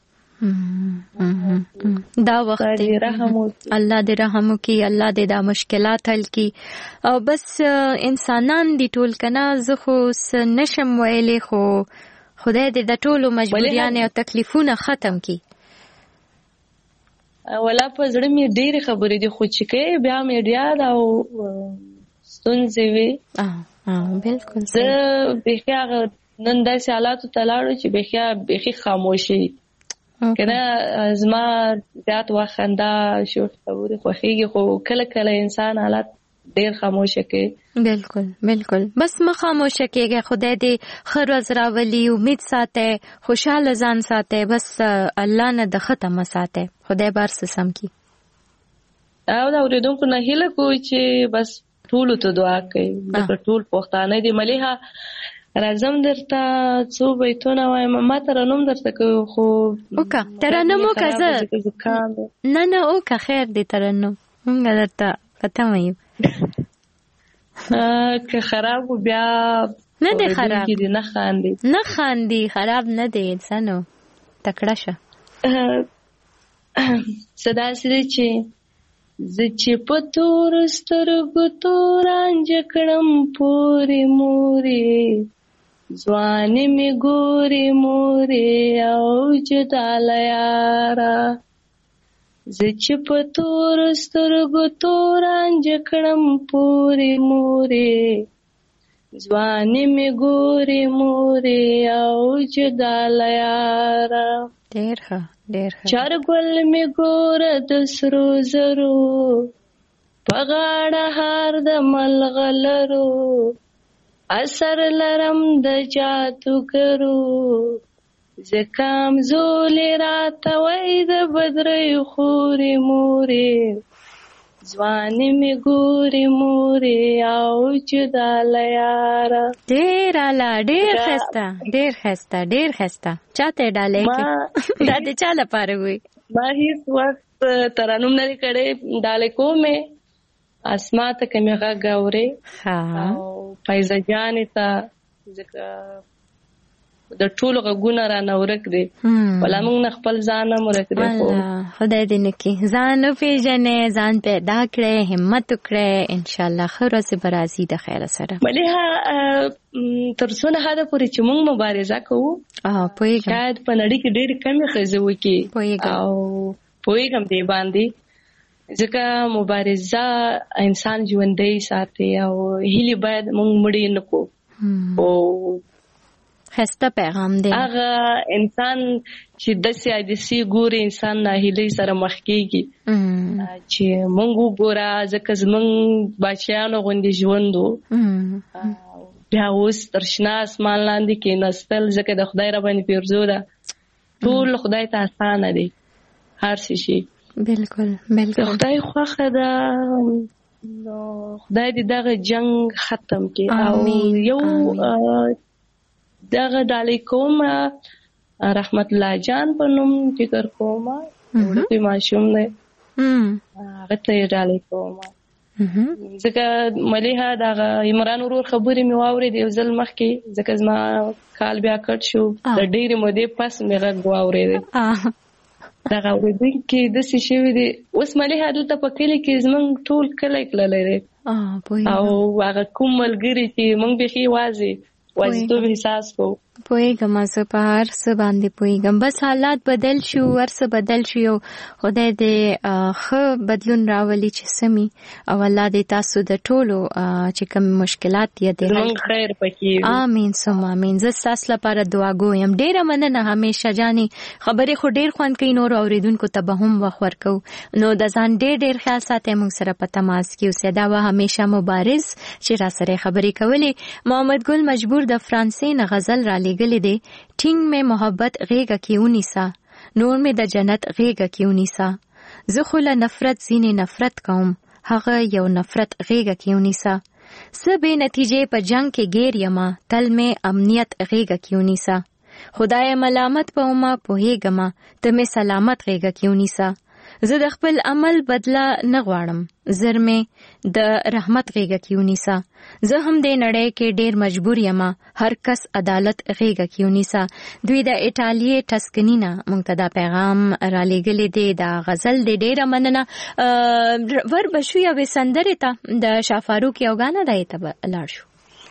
دا وخت الله دې رحم وکړي. الله دې دا مشکلات حل کړي. او بس انسانان دي ټول کنه. زه خو نشم ویلی خو خدای دې د ټولو مجبوریانې او تکلیفونه ختم کړي. ولا په زړه مې ډېرې خبرې دي خو چې کوي بیا میډیا دا او ستونزې وي. بالکل زه بیخي هغه نن داسې حالاتو ته لاړو چې بیخي خاموشي کنه زما زیات وخت خندا شوخ خبرې خوښېږي خو کله کله انسان حالات ډېر خاموشه کوي. بالکل بس مه خاموشه کېږئ. خدای دې ښه ورځ راولي. امید ساتئ. خوشحاله ځان ساتئ. بس الله نه د ښه تمه ساتئ. خدای به هر څه سم کړي. او د اورېدونکو نه هیله کوو چې بس ټولو ته دعا کوي ځکه ټول پښتانه دي. مليحه راځم درته څو بیتونه وایم. ما ترنم درته کوي خو وکه ترنم وکه زه نه وکه خیر دی ترنم مونږ درته پته وایو که خراب بیا نه دی خراب نه خاندي خراب نه دی انسانو تکړه شه. صدا سره چې زه چې په تور سترګو تورانج کړم پورې مورې ځوانې مې ګورې مورې او جداله یاره زه چې په تور سترګو تورانج کړم پورې مورې ځوانې مې ګورې مورې او جداله یاره ډېر ښه چارګل می ګور د سرو زرو پغاړه هار د ملغلرو اثر لرم د جادوګرو زکام زولې راته وای د بدرې خورې مورې ځواني می ګوري موري او جدا لیارا ډیر اعلی ډیر خسته چاته ډالې کې دا د چا لپاره وي ما هیڅ وخت ترانم نه کړې ډالې کومه اسما ته کمه غاوري او فایزه جان ته ځکه د ټولو غوونه را نورک دي ولا موږ خپل ځان مرک دي خدای دې نکي ځان پیژنې ځان پیدا کړې همت وکړې ان شاء الله خیر سره برازي د خیر سره مليها ترڅونه هدا پورې چې موږ مبارزه کوو پوهیږم شاید په نړۍ کې ډېر کمی خزه وکي او پوهیږم دې باندې ځکه مبارزه انسان ژوندۍ ساتي او هیلي باید موږ مړی نکو او خسته پیغام دی هغه انسان چې د سیادي ګوري انسان نه هیلي سره مخ کیږي چې موږ ګورا ځکه زمونږ بچیانو غوندي ژوندو بیا اوس ترشنا اسمان لاندې کې نستل ځکه د خدای را باندې پیرزو ده ټول خدای ته آسان دی هر شي بالکل خدای خوخه ده خدای دې دغه جنگ ختم کړي او یو دغه ډالې کوم رحمت الله جان په نوم ذکر کوم ورته ماشوم نه هغه ته ډالې کوم ځکه مليها دغه عمران ورور خبرې مې واورې د ځل مخ کې ځکه زما کال بیا کټ شو د ډېرې مودې پس مې غږ واورې دغه ورته کې د څه شي وي اوس مليها دلته په کلی کې زمونږ ټول کلی کړلې او هغه کوم ملګری چې مونږ به خي وازي وځو به احساس کو پوهیږم زه په هر څه باندې پوهیږم بس حالات بدل شو ورڅ بدل شو خدای دې ښه بدلون راولي چې سمي او الله دې تاسو د ټولو چې کوم مشکلات یې دې خیر پکې امين ثم امين زه تاسو لپاره دعا کوم ډیره مننه همیشه جاني خبرې خو ډیر خوان کوي نور اوریدونکو ته به هم وخت ورکو نو د ځان ډیر خیال ساتئ موږ سره په تماس کې اوسه دا و همیشه مبارز چې را سره خبرې کولې محمد ګل مجبور د فرانسې نه غزل را لګلې دي ټینګ مې محبت غېږه کې ونیسا نور مې د جنت غېږه کې ونیسا زه خو له نفرت زینې نفرت کوم هغه یو نفرت غېږه کې ونیسا سه بې نتیجې په جنگ کې ګیر یما تل مې امنیت غېږه کې ونیسا خدای ملامت په ما پوهېږم ته مې سلامت غېږه کې ونیسا زه د خپل عمل بدله نه غواړم زر مې د رحمت غېږه کې ونیسا زه هم د نړۍ کې ډېر مجبور یم هر کس عدالت غېږه کې ونیسا دوی د ایټالیې ټسکنینا موږ ته دا پیغام را لېږلی دی دا غزل دی ډېره مننه ور بشو یوې سندرې ته د شاه فاروق یو ګانا دی ته لاړ شو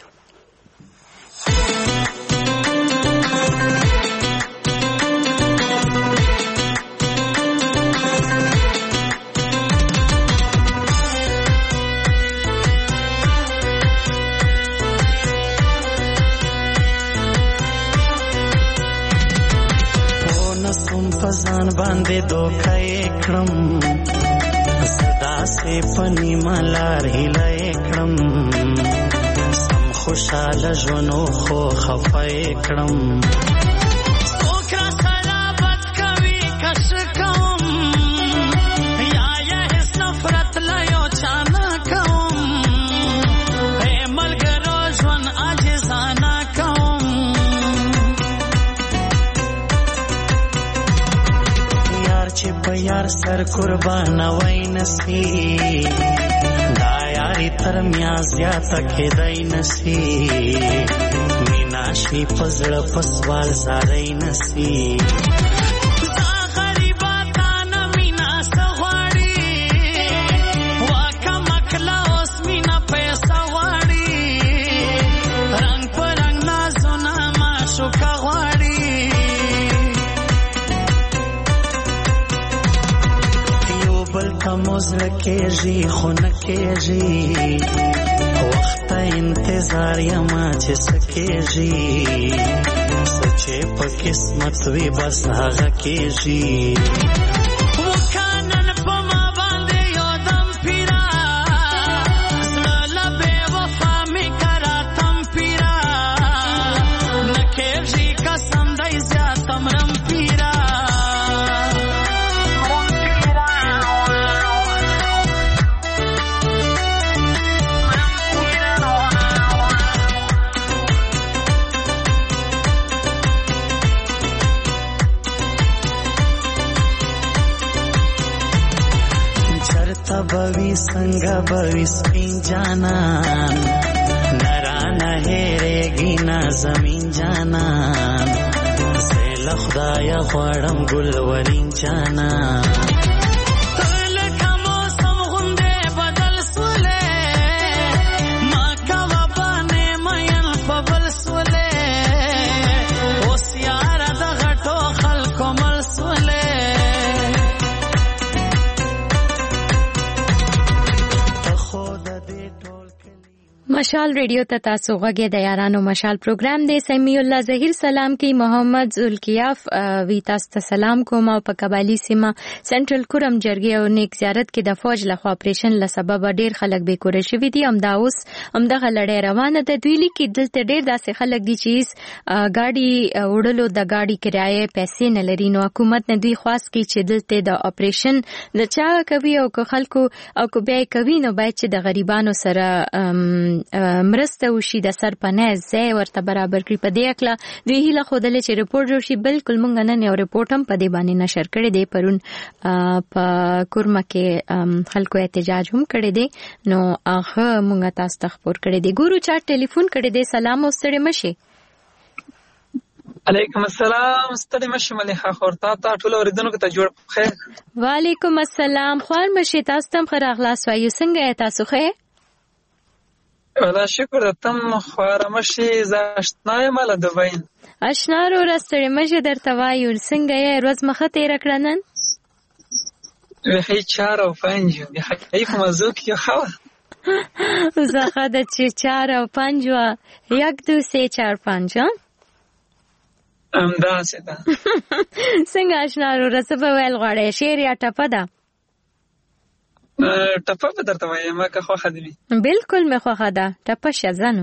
پزان باندې دوکای کړم صدا سه پنی ملار هلای کړم سم خوشاله ژوندو خو خفای کړم اوکرا سلامت کوي کش کوم یا هیڅ نفرت لا یو چانا کوم اے ملګرو ژوند عاجزانه کوم چې په یار سر قربان وای نسی دا یاري تر میا زیاته کېدای نسی مینا شي پزړه پسوال زارای نسی موزل کېږي خو نه کېږي وخت انتظار یما چې سکېږي سچې په قسمت وي بس هغه کېږي وکانن په ما باندې یو دم پیرا زړه لبه وفا می کرا تم پیرا نه کېږي قسم دای زیاتم رم پیرا څنګه به سپین جانان نرانه هېرېږي نه زمین جانان زه له خدایه غواړم ګل ورین جانان مشال ریډیو ته تاسو غږی د یارانو مشال پروګرام دی. سمیع الله ظهیر سلام کی محمد ذوالکیاف وی تاسو ته سلام کوم. او په قبایلی سیمه سنټرل کورم جرګي او نیک زیارت کې د فوج لخوا اپریشن له سبب ډیر خلک بې کور شوي دي. همدا اوس همدغه لړۍ روانه ده. دوی لیکي دلته ډیر داسې خلک دي چې ګاډي وړلو د ګاډي کرایه پیسې نه لري. نو حکومت نه دوی خواست کی چې دلته د اپریشن د چا کوي او که خلکو او که بیا کوي نو باید چې د غریبانو سره مرسته وشي د سرپناه ځای ورته برابر کړي. په دې اکله دوی هیله ښودلې چې رپورټ جوړ شي. بالکل مونږ نن یو رپورټ هم په دې باندې نشر کړی دی. پرون په کورمه کې خلکو احتجاج هم کړی دی. نو هغه مونږ تاسو ته خبر کړی دی. ګورو چا ټلیفون کړی دی. سلام او ستړي مشي. علیکم السلام. ستړي مشي مليحه خورتا ته ټول اوریدونکو ته جوړ خیر. وعلیکم السلام. خور مشي تاسو تم خراغلاس وایو. څنګه تاسو ښه؟ ولا شکر تم خوارمشي زاشتنای مال دوبای اشنارو راستړې مشه درته وایو. څنګه یې ورځ مخه تیر کړنن؟ وحی 4 او 5 دی حقیقي په موضوع کې خو زخه د 4 او 5 1 2 3 4 5 امدا ستا څنګه اشنارو رسبه ویل غړې شعر یا ټپه ده؟ ټپه به درته وایم که خوښه دي. بالکل مې خوښه ده. ټپه شزنو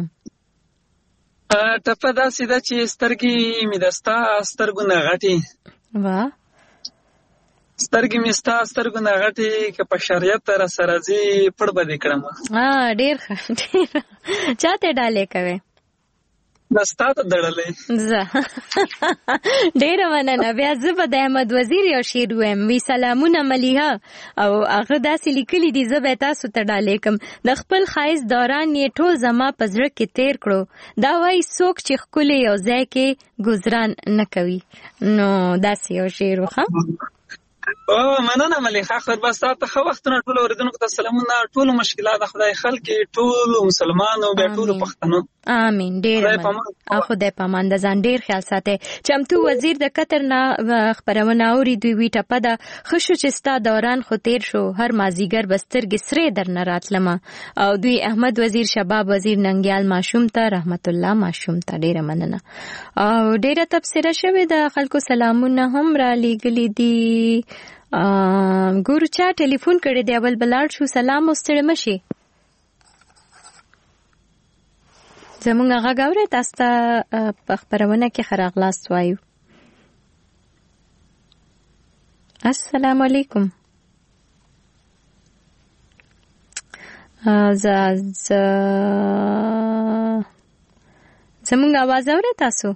ټپه داسې ده چې سترګې مې د ستا سترګو نه غټې واه سترګې مې ستا سترګو نه غټې که په شریعت را سره ځي پړ به دې کړم. ډېر ښه ډېر چاته ډالې کوې؟ دستا ته دړلې زه ډېره مننه. بیا زه به د احمد وزیر یو شعر ویم. وی سلامونه ملیحه او هغه داسې لیکلي دي زه به تاسو ته ډالې کړم. د خپل ښایست دوران یې ټول زما په زړه کې تیر کړو. دا وایي څوک چې ښکلی یو ځای کې ګزران نه کوي. نو داسې یو شعر وخه. مننه ملیحه خور. بس تاسو ښه وختونه ټول اوریدونکو ته سلامونه. ټول مشکلات خدای خلک ټول مسلمانانو بیا ټول پښتنو امين. ډېر خدای پامان د ځان ډېر خیال ساتي. چمتو وزیر د قطر نه خبرونه اوري. دوی وی ټپه ده خشو چې ستا دوران خو تیر شو هر مازیګر بسترګې سره درنه راتلمه. او دوی احمد وزیر شباب وزیر ننګیال ماشوم ته رحمت الله ماشوم ته ډېر مننه. او ډېر تبصره شوی د خلکو سلامونه هم را لېږلي دي. ګورو چا ټلیفون کړی دی. اول بلاړ شو. سلام او ستړي مشي. زمونږ غږ اورئ؟ تاسو ته په خپرونه کې ښه راغلاست وایو. السلام علیکم. زمونږ आवाज اورئ تاسو؟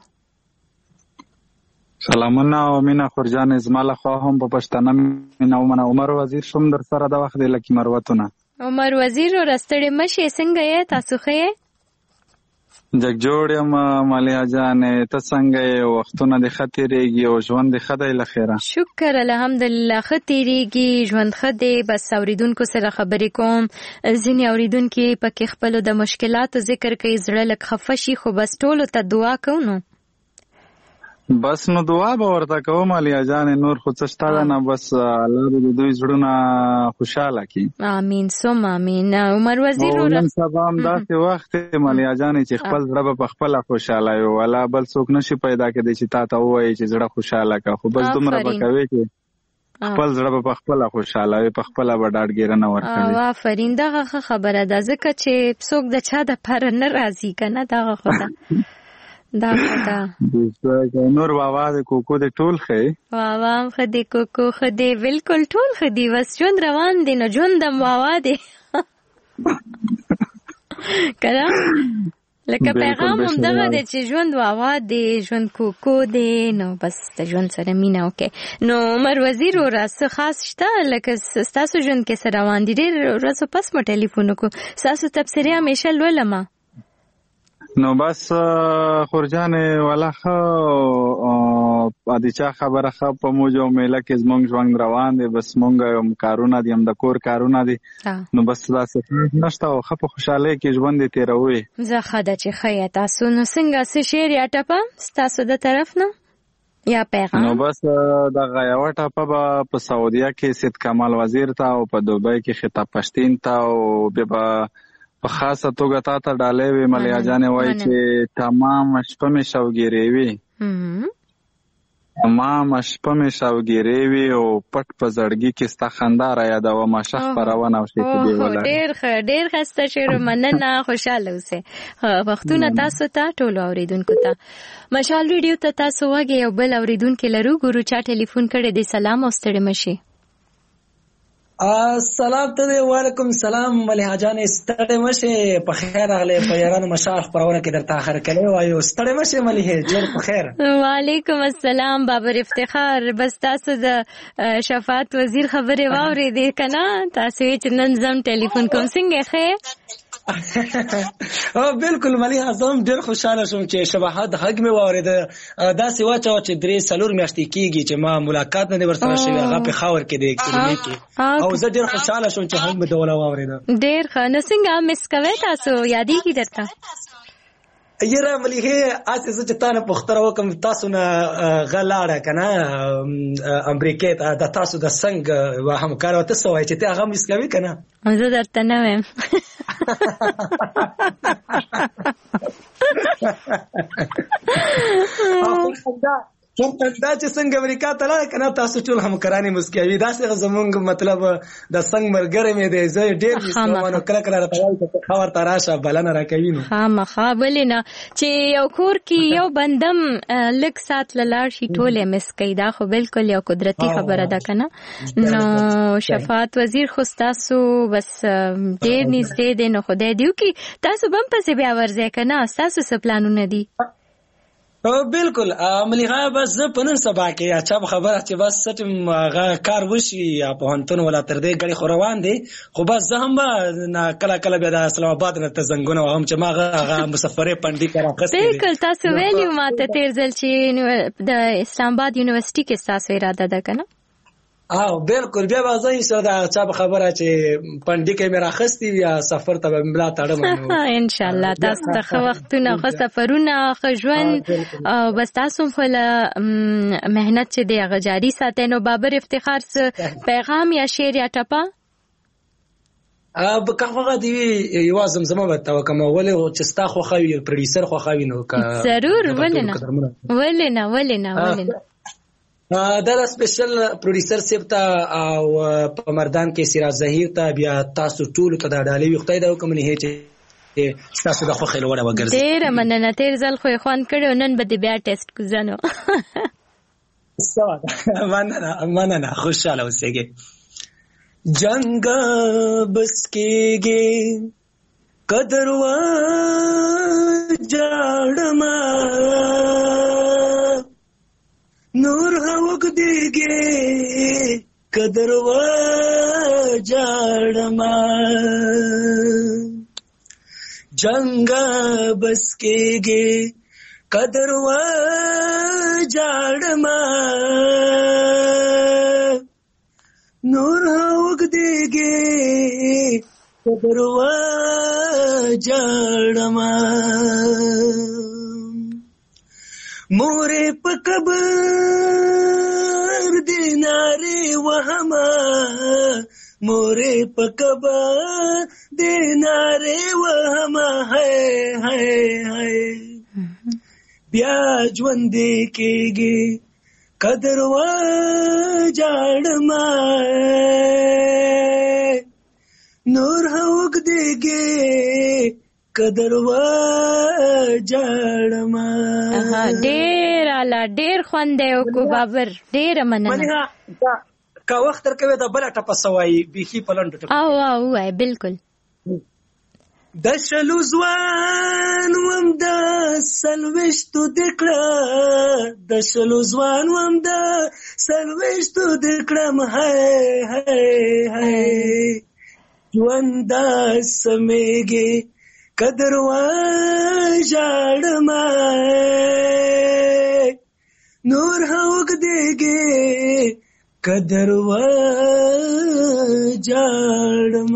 سلامونه او مینا خورجان زماله خو هم په پښتنه مینا ومنه. عمر وزیر شوم در سره د وخت د لکی مروتونه. عمر وزیر راستړې مشه. څنګه یې تاسو ښه؟ جګ جوړ یم مالیا جان. ته څنګه یې؟ وختونه د خطرېږي او ژوند د خدای لخيره. شکر الحمدلله خطرېږي ژوند خدای. بس اوریدونکو سره خبرې کوم. ځینې اوریدونکو پکې خپل د مشکلاتو ذکر کوي. زړه لک خفه شي خو بس ټولو ته دعا کوو. بس نو دعا به ورته کوم علیا جان. نور خو څه شته نه. بس الله دې دوی زړونه خوشاله کړي. امين ثم امين. عمر وزیر نن سبا هم داسې وخت علیا جان چې خپل زړه په خپل خوشاله وي. ولا بل څوک نشي پیدا کړي چې تا ته وایي چې زړه خوشاله کا. خو بس دومره به کوي چې خپل زړه په خپل خوشاله وي. په خپل به ډاډګیرنه ورکړي. آفرین. دغه خبره ده ځکه چې څوک د چا د پر نه راضي کنه. دغه خدا دا خدا نور بابا د کوکو د ټول خې بابا خدي کوکو خدي بالکل ټول خدي. بس ژوند روان دي نو ژوند د بابا دي کړه. لکه پیغام هم دغه دی چې ژوند واوا دی، ژوند کوکو دی، نو بس د ژوند سره مینه وکړئ. نو عمر وزیر ورا څه خاص شته لکه ستاسو ژوند کې سره روان دي؟ ډېر ورځو پس مو ټلیفون وکړو، ستاسو تبصرې همیشه لولم. نو بس خورجانې والا ښه د چا خبره ښه په موږ او میله کې زموږ ژوند روان دی، بس موږ هم کارونه دي، هم د کور کارونه دي، نو بس داسې نشته او ښه په خوشحالۍ کې ژوند یې تېروي. زه ښه ده چې ښه یې تاسو. نو څنګه څه شعر یا ټپه ستاسو د طرف نه یا پیغام؟ نو بس دغه یوه ټپه به په سعودیه کې سید کمال وزیر ته او په دوبۍ کې خطاب پښتین ته او بیا به په خاصه توګه تا ته ډالۍ وي. ملیا جانې وایي چې تمام شپه مې شوګیرې وي، تمام شپه مې شوګیرې وي او پټ په زړګي کې ستا خندا را یادومه شخ پروانه او شي دې ولا. ډېر ښه، ډېر ښه شعر، مننه، خوشاله اوسئ. وختونه تاسو ته ټولو اوریدونکو ته. مشال ریډیو ته تاسو وګورئ، یو بل اوریدونکو لرو، ګورو چا ټلیفون کړی دی. سلام او ستړي مشي. سلام ته دی. وعلیکم سلام ملیا جانې، ستړي مشه، په خیر راغلی. په یارانو مشال خبرونه کې درته اخر کلی وایو، ستړي مشه ملیا، ډېر په خیر. وعلیکم السلام بابر افتخار. بس تاسو د شفاعت وزیر خبرې واورېدې که نه؟ تاسو یې چې نن زم ټلیفون کوم، څنګه ښه؟ بالکل ملیا، زه هم ډېر خوشحاله شوم چې شباهت حق مې واورېده. داسې واچوه چې 3-4 میاشتې کېږي چې ما ملاقات نه دی ورسره شوی، هغه پېښور کې دی کلمې کې، او زه ډېر خوشحاله شوم چې حق مې دوله واورېده. ډېر ښه. نو څنګه مس کوئ تاسو، یادېږي درته؟ یره ملیحې اسې زه چې تا نه پوښتنه وکړم، تاسو نه غه لاړه که نه امریکې ته، د تاسو د څنګ یوه همکاره وه، ته څه وایې چې ته هغه مس کوې که نه؟ زه درته نه وایم. دا چې څنګه امریکا ته لاړه که نه، تاسو ټول همکارانې مسکوي. داسې زمونږ مطلب د څنګ ملګری مې دی، زه ډېر مس کوم، نو کله کله راته وایي چې ښه ورته راشه، بلنه راکوي. نو خامخا ولې نه، چې یو کور کې یو بندم لږ سات لاړ شي ټول یې مس کوي. دا خو بالکل یو قدرتي خبره ده که نه؟ نو شفاعت وزیر خو ستاسو بس ډېر نږدې دی، نو خدای دې وکړي تاسو به هم پسې بیا ورځئ که نه؟ ستاسو څه پلانونه دي؟ بالکل ملیغا، بس زه په نن سبا کې اچھا خبره چې بس سټم کار وشي یا پوهنتون ولا تر دې غړي خو روان دي، خو بس زه هم کله کله بیا د اسلام آباد نه ته زنګونه وهم چې ما هغه مسافرې پندې کرا خسته. بالکل تاسو ویلیو ماته تیر ځل چې د اسلام آباد یونیورسيټي کې تاسو اراده ده کنه؟ بالکل. بیا به زه سره د چا خبره چې پندې کې مې راخستې یا سفر ته به ملا تړم. ان شاء الله تاسو ته ښه وختونه، ښه سفرونه، ښه ژوند، او بس تاسو خپل مهنت چې دی هغه جاري ساتئ. نو بابر افتخار څه پیغام یا شعر یا ټپه؟ که خوښه دې وي یوه زمزمه به ته وکړم، ولې چې ستا خوښه وي، پروډیوسر خوښه وي، نو ضرور. ولې نه، ولې نه، ولې نه، ولې نه. دا د سپیشل پروډیوسر صاحب ته او په مردان کې سراج ظهیر ته، بیا تاسو ټولو ته دا ډالۍ وي. خدای دې وکړي چې تاسو د خوښۍ لوړه وګرځي. ډېره مننه، تېر ځل خو یې خوند کړی، نن به دې بیا ټیسټ کوزنو. مننه، خوشحاله اوسېږئ. جنګ بس کېږي قدر وا جاړما نور هوګ دیږي قدر وا جاړما جنگ بس کېږي قدر وا جاړما نور هوګ دیږي قدر وا جاړما مورې په قبر دینارې وهما مورې په قبر دینارې وهما هاي هاي هاي بیا ژوندې کېږي قدر وا جاړما نور هوګ دیږي قدر وا جاړما. ډېر اعلی، ډېر خوند دی وکړو بابر، ډېره مننه. که وخت درکوې دا بله ټپه څه وایي بیخي په لنډو ټکو؟ او وایي بالکل. د شلو ځوان وم د سلوشتو دکړه د شلو ځوان وم د سلوشتو دکړم هاي هاي هاي ژوند سمېږي قدر وا ژړم نور هوګ دیږي قدر وا ژړم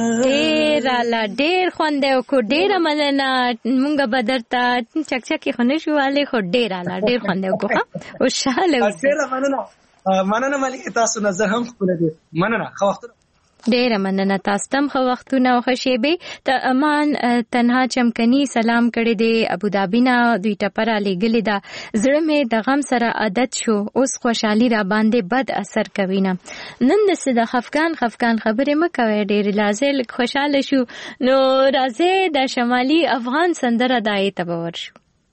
ډېر خوند دی کو ډېره مننه مونږ به درته چکچکې خو نه شو والی خو ډېر خوند دی کو خوشحاله اوسئ ډېره مننه ملکې تاسو نظر هم ښکلی دی مننه ښه وختونه ډېره مننه تاسو ته هم ښه وختونه او ښه شېبې ته امان تنها چمکني سلام کړی دی ابودابي نه دوی ټپه رالیږلې ده زړه مې د غم سره عادت شو اوس خوشحالي را باندې بد اثر کوي نه نن داسې د خفګان خبرې مه کوئ ډېرې لازې لږ خوشحاله شو نو راځئ د شمالي افغان سندره دایې ته به ورشو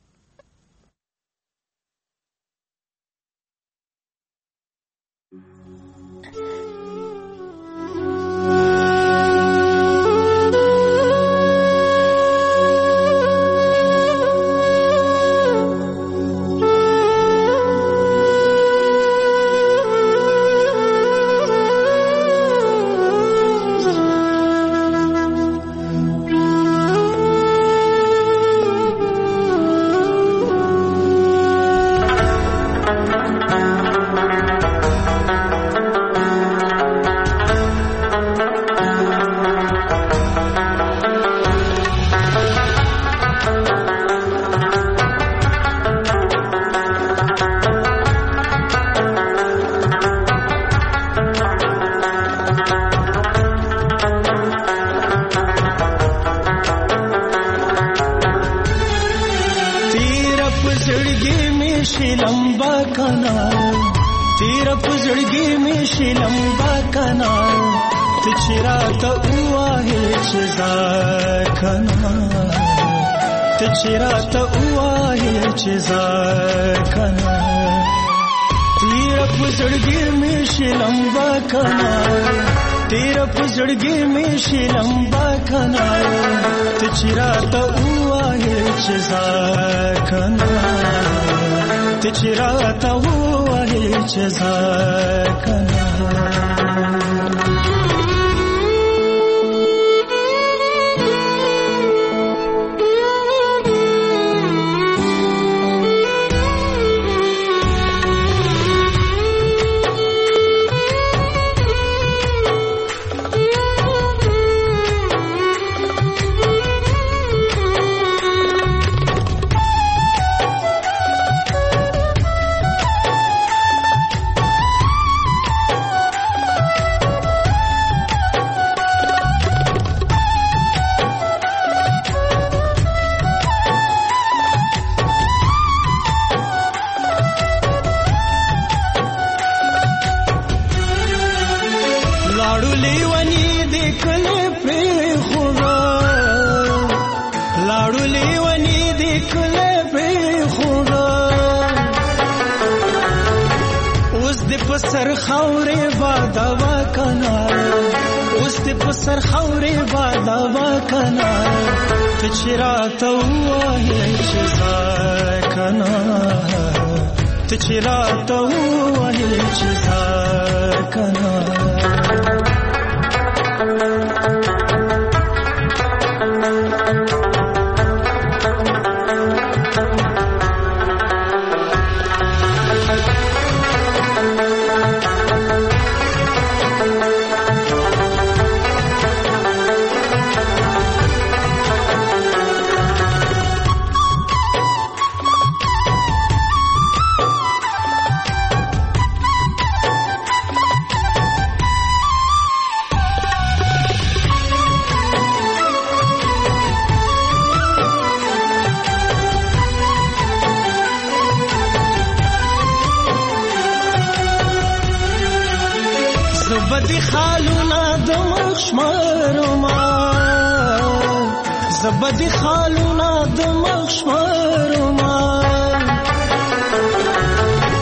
زبدي خالونه د مخ شمارما ته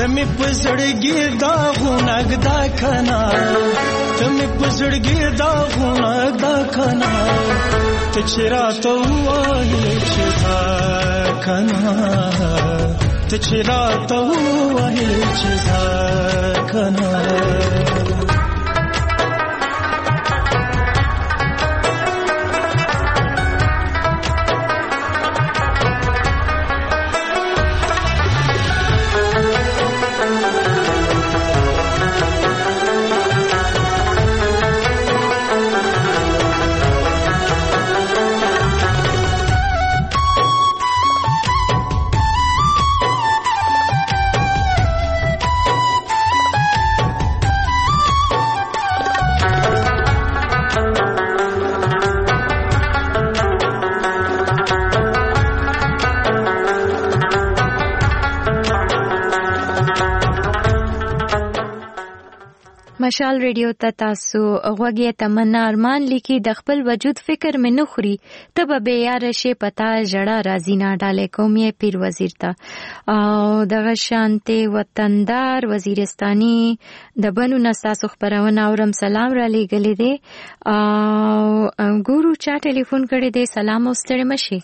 تمې پزړګي دا غونګ دا کنا تمې پزړګي دا غونګ دا کنا ته چیرې تو وایې چې دا کنا ته چیرې تو وایې چې دا کنا مشال ریډیو ته تاسو غوږی تمنا ارمان لیکي د خپل وجود فکر مې نه خوري ته به یاره شي پتا جړه راځي نه ډاله کوم یې پیر وزیر ته او دغه شانته وطندار وزیرستاني د بنو نستاسو خبرونه اورم سلام را لېګلې دي او ګورو چا ټلیفون کړی دی سلام واستړی مشي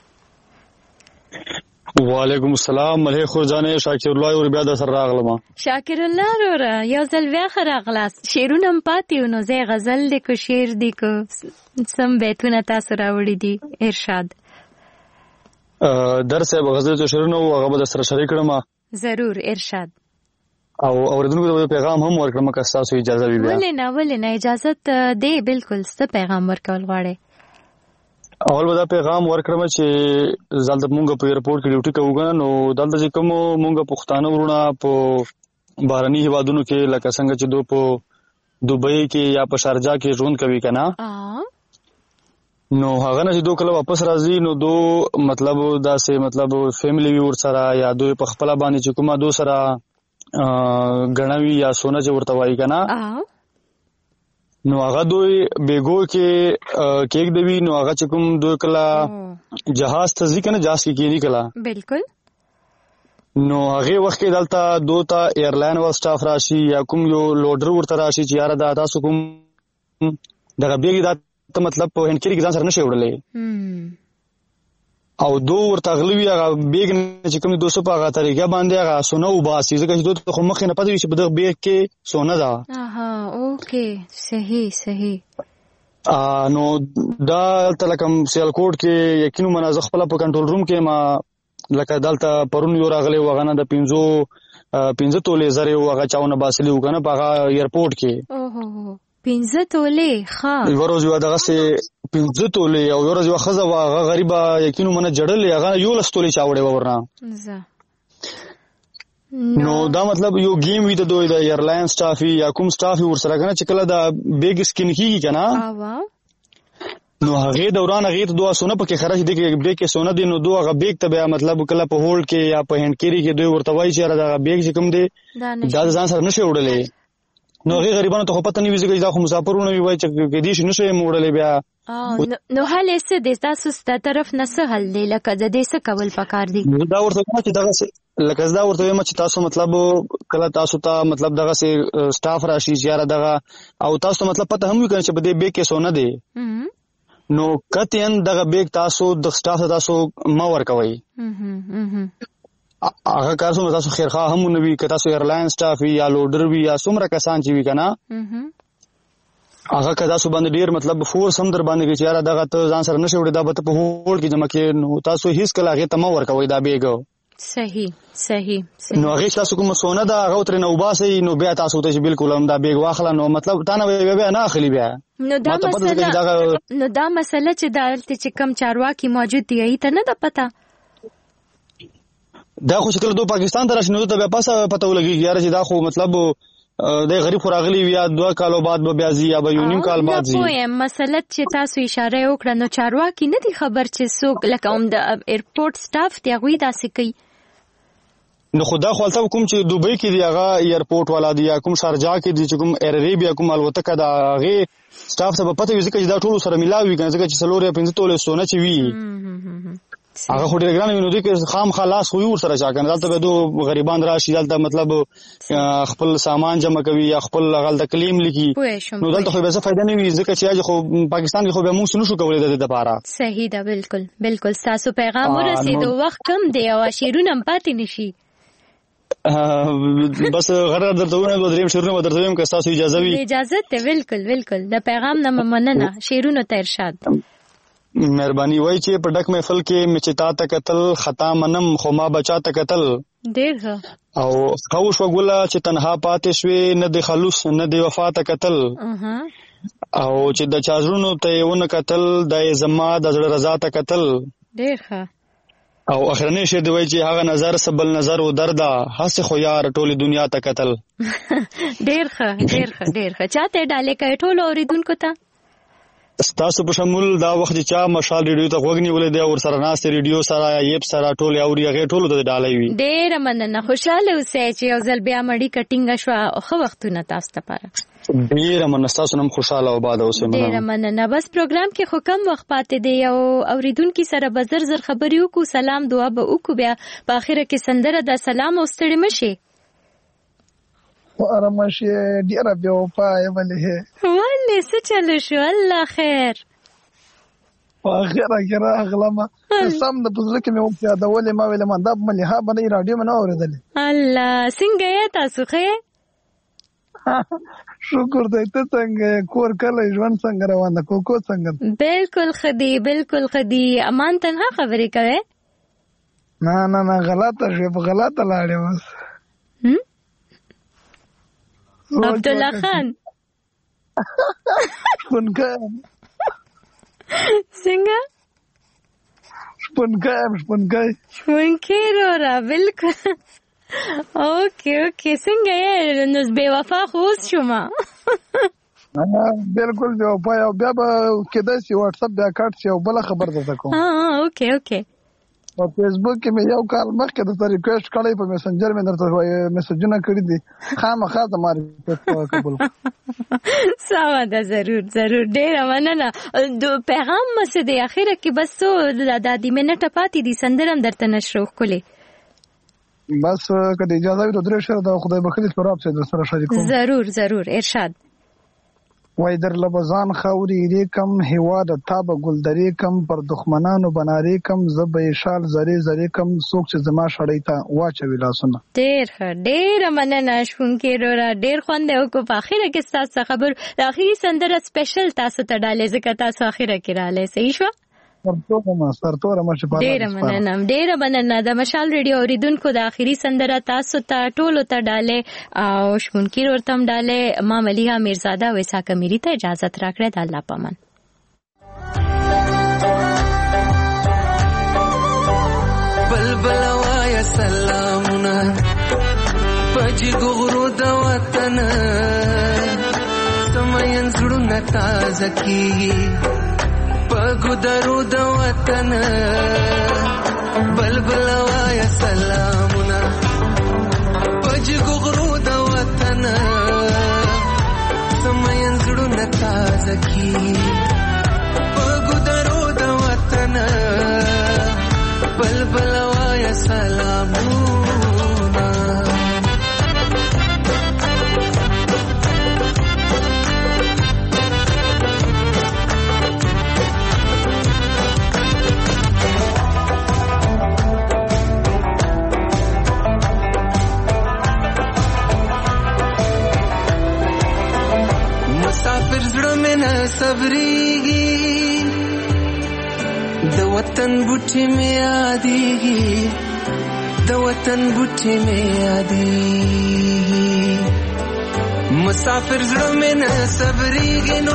وعلیکم السلام ملک خورجانه شاکر الله اور بیا د سر راغلم شاکر الله ورا یو ځل بیا خراغلاس شیرونه پاتې نو زه غزل د کو شعر دی کو سم بیتونه تاسو راوړي دي ارشاد درس به غزل تو شعرونه او هغه به سره شریک کړم ضرور ارشاد او اوریدونکو ته پیغام هم ورکړم که تاسو اجازه وي بیا ولې نه اجازه دی بالکل ست پیغام ورکول غواړي اول به دا پیغام ورکړم چې زلد مونږ په ایرپورټ کې ډیوټي کوو نو دلته چې کوم مونږ پښتانه ورونه په بهرني هیوادونو کې لکه څنګه چې دو په دوبۍ کې یا په شارجه کې ژوند کوي کنه نو هغه نه چې دو کله واپس راځي نو دو مطلب دا سه مطلب فیملی ور سره یا دو په خپل باندې چې کومه دو سره غنوي یا سونه چې ورته وایي کنه نو هغه دوی بیگو کې کېک دوی نو هغه چې کوم دوی کلا جهاز ته ځي کنه جهاز کې کېږي کلا بالکل نو هغه وخت کې دلته دوته ایرلاین ول سټاف راشي یا کوم یو لوډر ورته راشي چې یاره دا تاسو کوم دغه بیګ دا مطلب په هنکري کې ځان سره نشي وړلې او دو ورته غلوي هغه بیګ چې کوم 200 په هغه طریقه باندې هغه سونه او باسي ځکه چې دوی خو مخ نه پدوي چې په دغه بیګ کې سونه ده اوکې صحیح نو دا تلکم سیالکوټ کې یقینو منازخ خپل په کنټرول روم کې ما لکه دلته پرون یو راغلی وغنه د 15 تولې زره وغه چاونه باسلی وکنه په ایرپورټ کې 15 تولې ښه ورځ یو دغه سه 15 تولې او ورځ یو خزه واغه غریبه یقینو منه جړلې هغه یو لستولې چاوړې ورنه نو دا مطلب یو گیم وی ته دوی د ایرلاین سټاف یا کوم سټاف ورسره کنه چې کله دا بیگ سکین کیږي کنه نو هغه دوران هغه ته دوه سونه پکې خرج دي کې بیگ کې سونه دي نو دوه هغه بیگ ته بیا مطلب کله په هولډ کې یا په هند کېری کې دوی ورته وایي چې دا بیگ چې کوم دی دا ځان سره نشي وړلې نو هغه غریبانو ته پته نه ویږي چې دا خو مسافرونه وي چې کې دې نشي موړلې بیا نو حل څه د تاسو ست طرف نه څه حل دی لکه د دې څه کول پکار دي دا ورته چې دا لکه دا ورته چې تاسو مطلب کله تاسو ته مطلب دغه سي سټاف راشي زیاره دغه او تاسو مطلب پته هم وي چې په دې بیگ کې سونه دي نو کتهن دغه بیگ تاسو د سټاف تاسو ما ورکوي هغه کار څو تاسو خیرخواه هم نه وي که تاسو ایرلاین سټاف یا لوډر وي یا څومره کسان چې وي کنه هغه که تاسو باندې ډیر مطلب فورس هم در باندې کې چې یاره دغه ته ځان سره نشي وړي دا به په هول کې جمع کې نو تاسو هیڅ کله هغه تم ورکوي دا بیگ صحیح نو هغه تاسو کوم سونه دا هغه تر نو باسي نو بیا تاسو ته بالکل هم دا بیگ واخله نو مطلب تا نه بیا نه اخلي بیا نو دا مسله چې دالته چې کم چارواکي موجود دی ته نه ده پته دا خو شکل دو پاکستان ته راشنو ته بیا پاسه پته ولګي یاره چې دا خو مطلب د غریب خراغلی بیا 2 کال بعد به بیا زی یا به یونیم کال بعد زی مسله چې تاسو اشاره وکړه نو چارواکي نه دي خبر چې څوک لکه د ایرپورټ سټاف دی غوي داسې کوي نو خدا خپلته کوم چې دوبۍ کې دی هغه ایرپورټ والا دی یا کوم شارجه کې دی چې کوم ایر عربیا کوم الوتکه دا هغه سټاف ته پته وي چې دا ټول سره ملاوي کنه چې څلور یا 15 تولې سونه چې وی هغه خو ډېر ګران وینو چې خام خلاص خو ور سره چا کنه دلته به دو غریبان راشي دلته مطلب خپل سامان جمع کوي یا خپل غل د کلیم لیکي نو دلته خو به څه فائدہ نه وي ځکه چې خو پاکستان کې خو به موږ نشو کولای د لپاره. صحیح ده بالکل بالکل. تاسو پیغام ورسېدو وخت کم دی او شیرونه پاتې نشي بس غره درته ونه دریم شیرونه درته ویم که تاسو اجازه وي. اجازه ته بالکل بالکل. د پیغام نه مننه شیرونه ته ارشاد. مهرباني وای چې په ډک محفل کې مچتا تکتل خطا منم خو ما بچا تکتل ډېر او خوش وګولا چې تنها پاتې شوي نه د خلوص نه د وفا تکتل او چې د چازونو ته ونه کتل د زما د زړه رضا تکتل ډېر او اخرنی شه دی وای چې هغه نظر سبل نظر و دردا هڅ خو یار ټوله دنیا تکتل ډېر ښه چاته ډالې کوي ټول اوریدونکو ته ستاسو په شمول دا وخت چې چا مشال ریډیو ته غوږنی ولې دی او سره ناس ریډیو سره یب سره ټول اوري هغه ټول ته ډالې وي. ډېر مننه خوشاله اوسئ چې یو ځل بیا مړی کټینګ شو خو وختونه تاسو ته پاره. ډېر مننه تاسو نم خوشاله او باد اوسئ. ډېر مننه. بس پروګرام کې خو کم وخت پاتې دی او اوریدونکو سره بزر زر خبرې وکړو سلام دعا به وکړو بیا په اخر کې سندره د سلام او ستړي مشي ارمشي ډیره بیا وپای ولې ولې څه چل شو الله خیر واخره کړه اغلمه سم د پزله کې مې وپیا دا ولې ما ویل ما د ملي ها باندې رادیو منو اوریدل الله څنګه یې تاسو خې شکر دې ته څنګه کور کله ژوند څنګه روان ده کوکو څنګه بالکل خدي امان تنها خبرې کوي نه غلطه لاړې وس عبدالله خان څنګه شپونکې رورا بالکل اوکے څنګه یې نو بے وفا خو اوس شوما بالکل بے وفا او بیا به کېدای شي واتس اپ بیا کاټ شي او بل خبر درته کوم اوکے په فیسبوک کې مې یو کال مخکې د ریکوست کړی په میسنجر مې درته میسجونه کړی دي خامخا د ما ریکوست قبول سوا ده ضرور ډېر مننه پیغام مسه دی اخره کې بس د دې منټه پاتې دي سندرم درته نشرو کولې بس کله اجازه وي درې شهر د خدای بخښي سره اپ سره شریکوم ضرور ارشاد وای در لبزان خوري ری کم هوا د تاب ګلدری کم پر دښمنانو بناري کم زبې شال زری کم سوک چې زما شړې تا واچوي لاسونه ډېر مننه شونکې رورا ډېر خوند او کو په اخره کې تاسو خبر د اخري سندره سپیشل تاسو ته ډالې ځکه تاسو اخره کې رااله صحیح شو سرتوره مشه په ډېر مننه د مشال ریډیو اوریدونکو د اخري سندره تاسو ته ټولو ته ډالې او شونکې ورته ډالې ما ملیحه میرزاده ویسا کمیری ته اجازه راکړه د الله پامان بلبل وایا سلامونه پجی ګورو د وطن سمین زړونه تازه کیږي پګو درو د وطن بلبل وایا سلامونه پجی ګورو د وطن سمین زړونه تازه کیږي پګو درو د وطن بلبل وایا سلامونه مسافر زړه مې نه صبرېږي د وطن بوټي مې یادېږي د وطن بوټي مې یادېږي مسافر زړه مې نه صبرېږي نو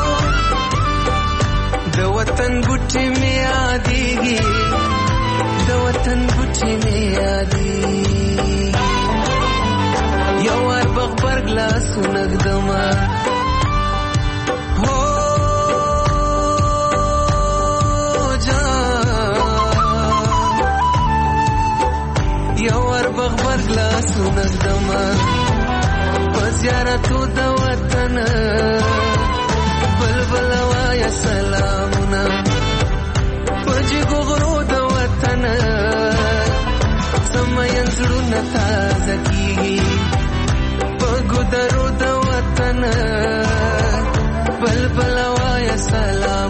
د وطن بوټي مې یادېږي د وطن بوټي مې یادېږي یو وار بغبرګ لاسونه ږدمه بغبر گلاسونه ږدمه په زیارتو د وطن بلبل وایا سلامونه په جګو غرو د وطن وطن سمین زړونه تازه کیږي په ګودرو د وطن بلبل وای سلام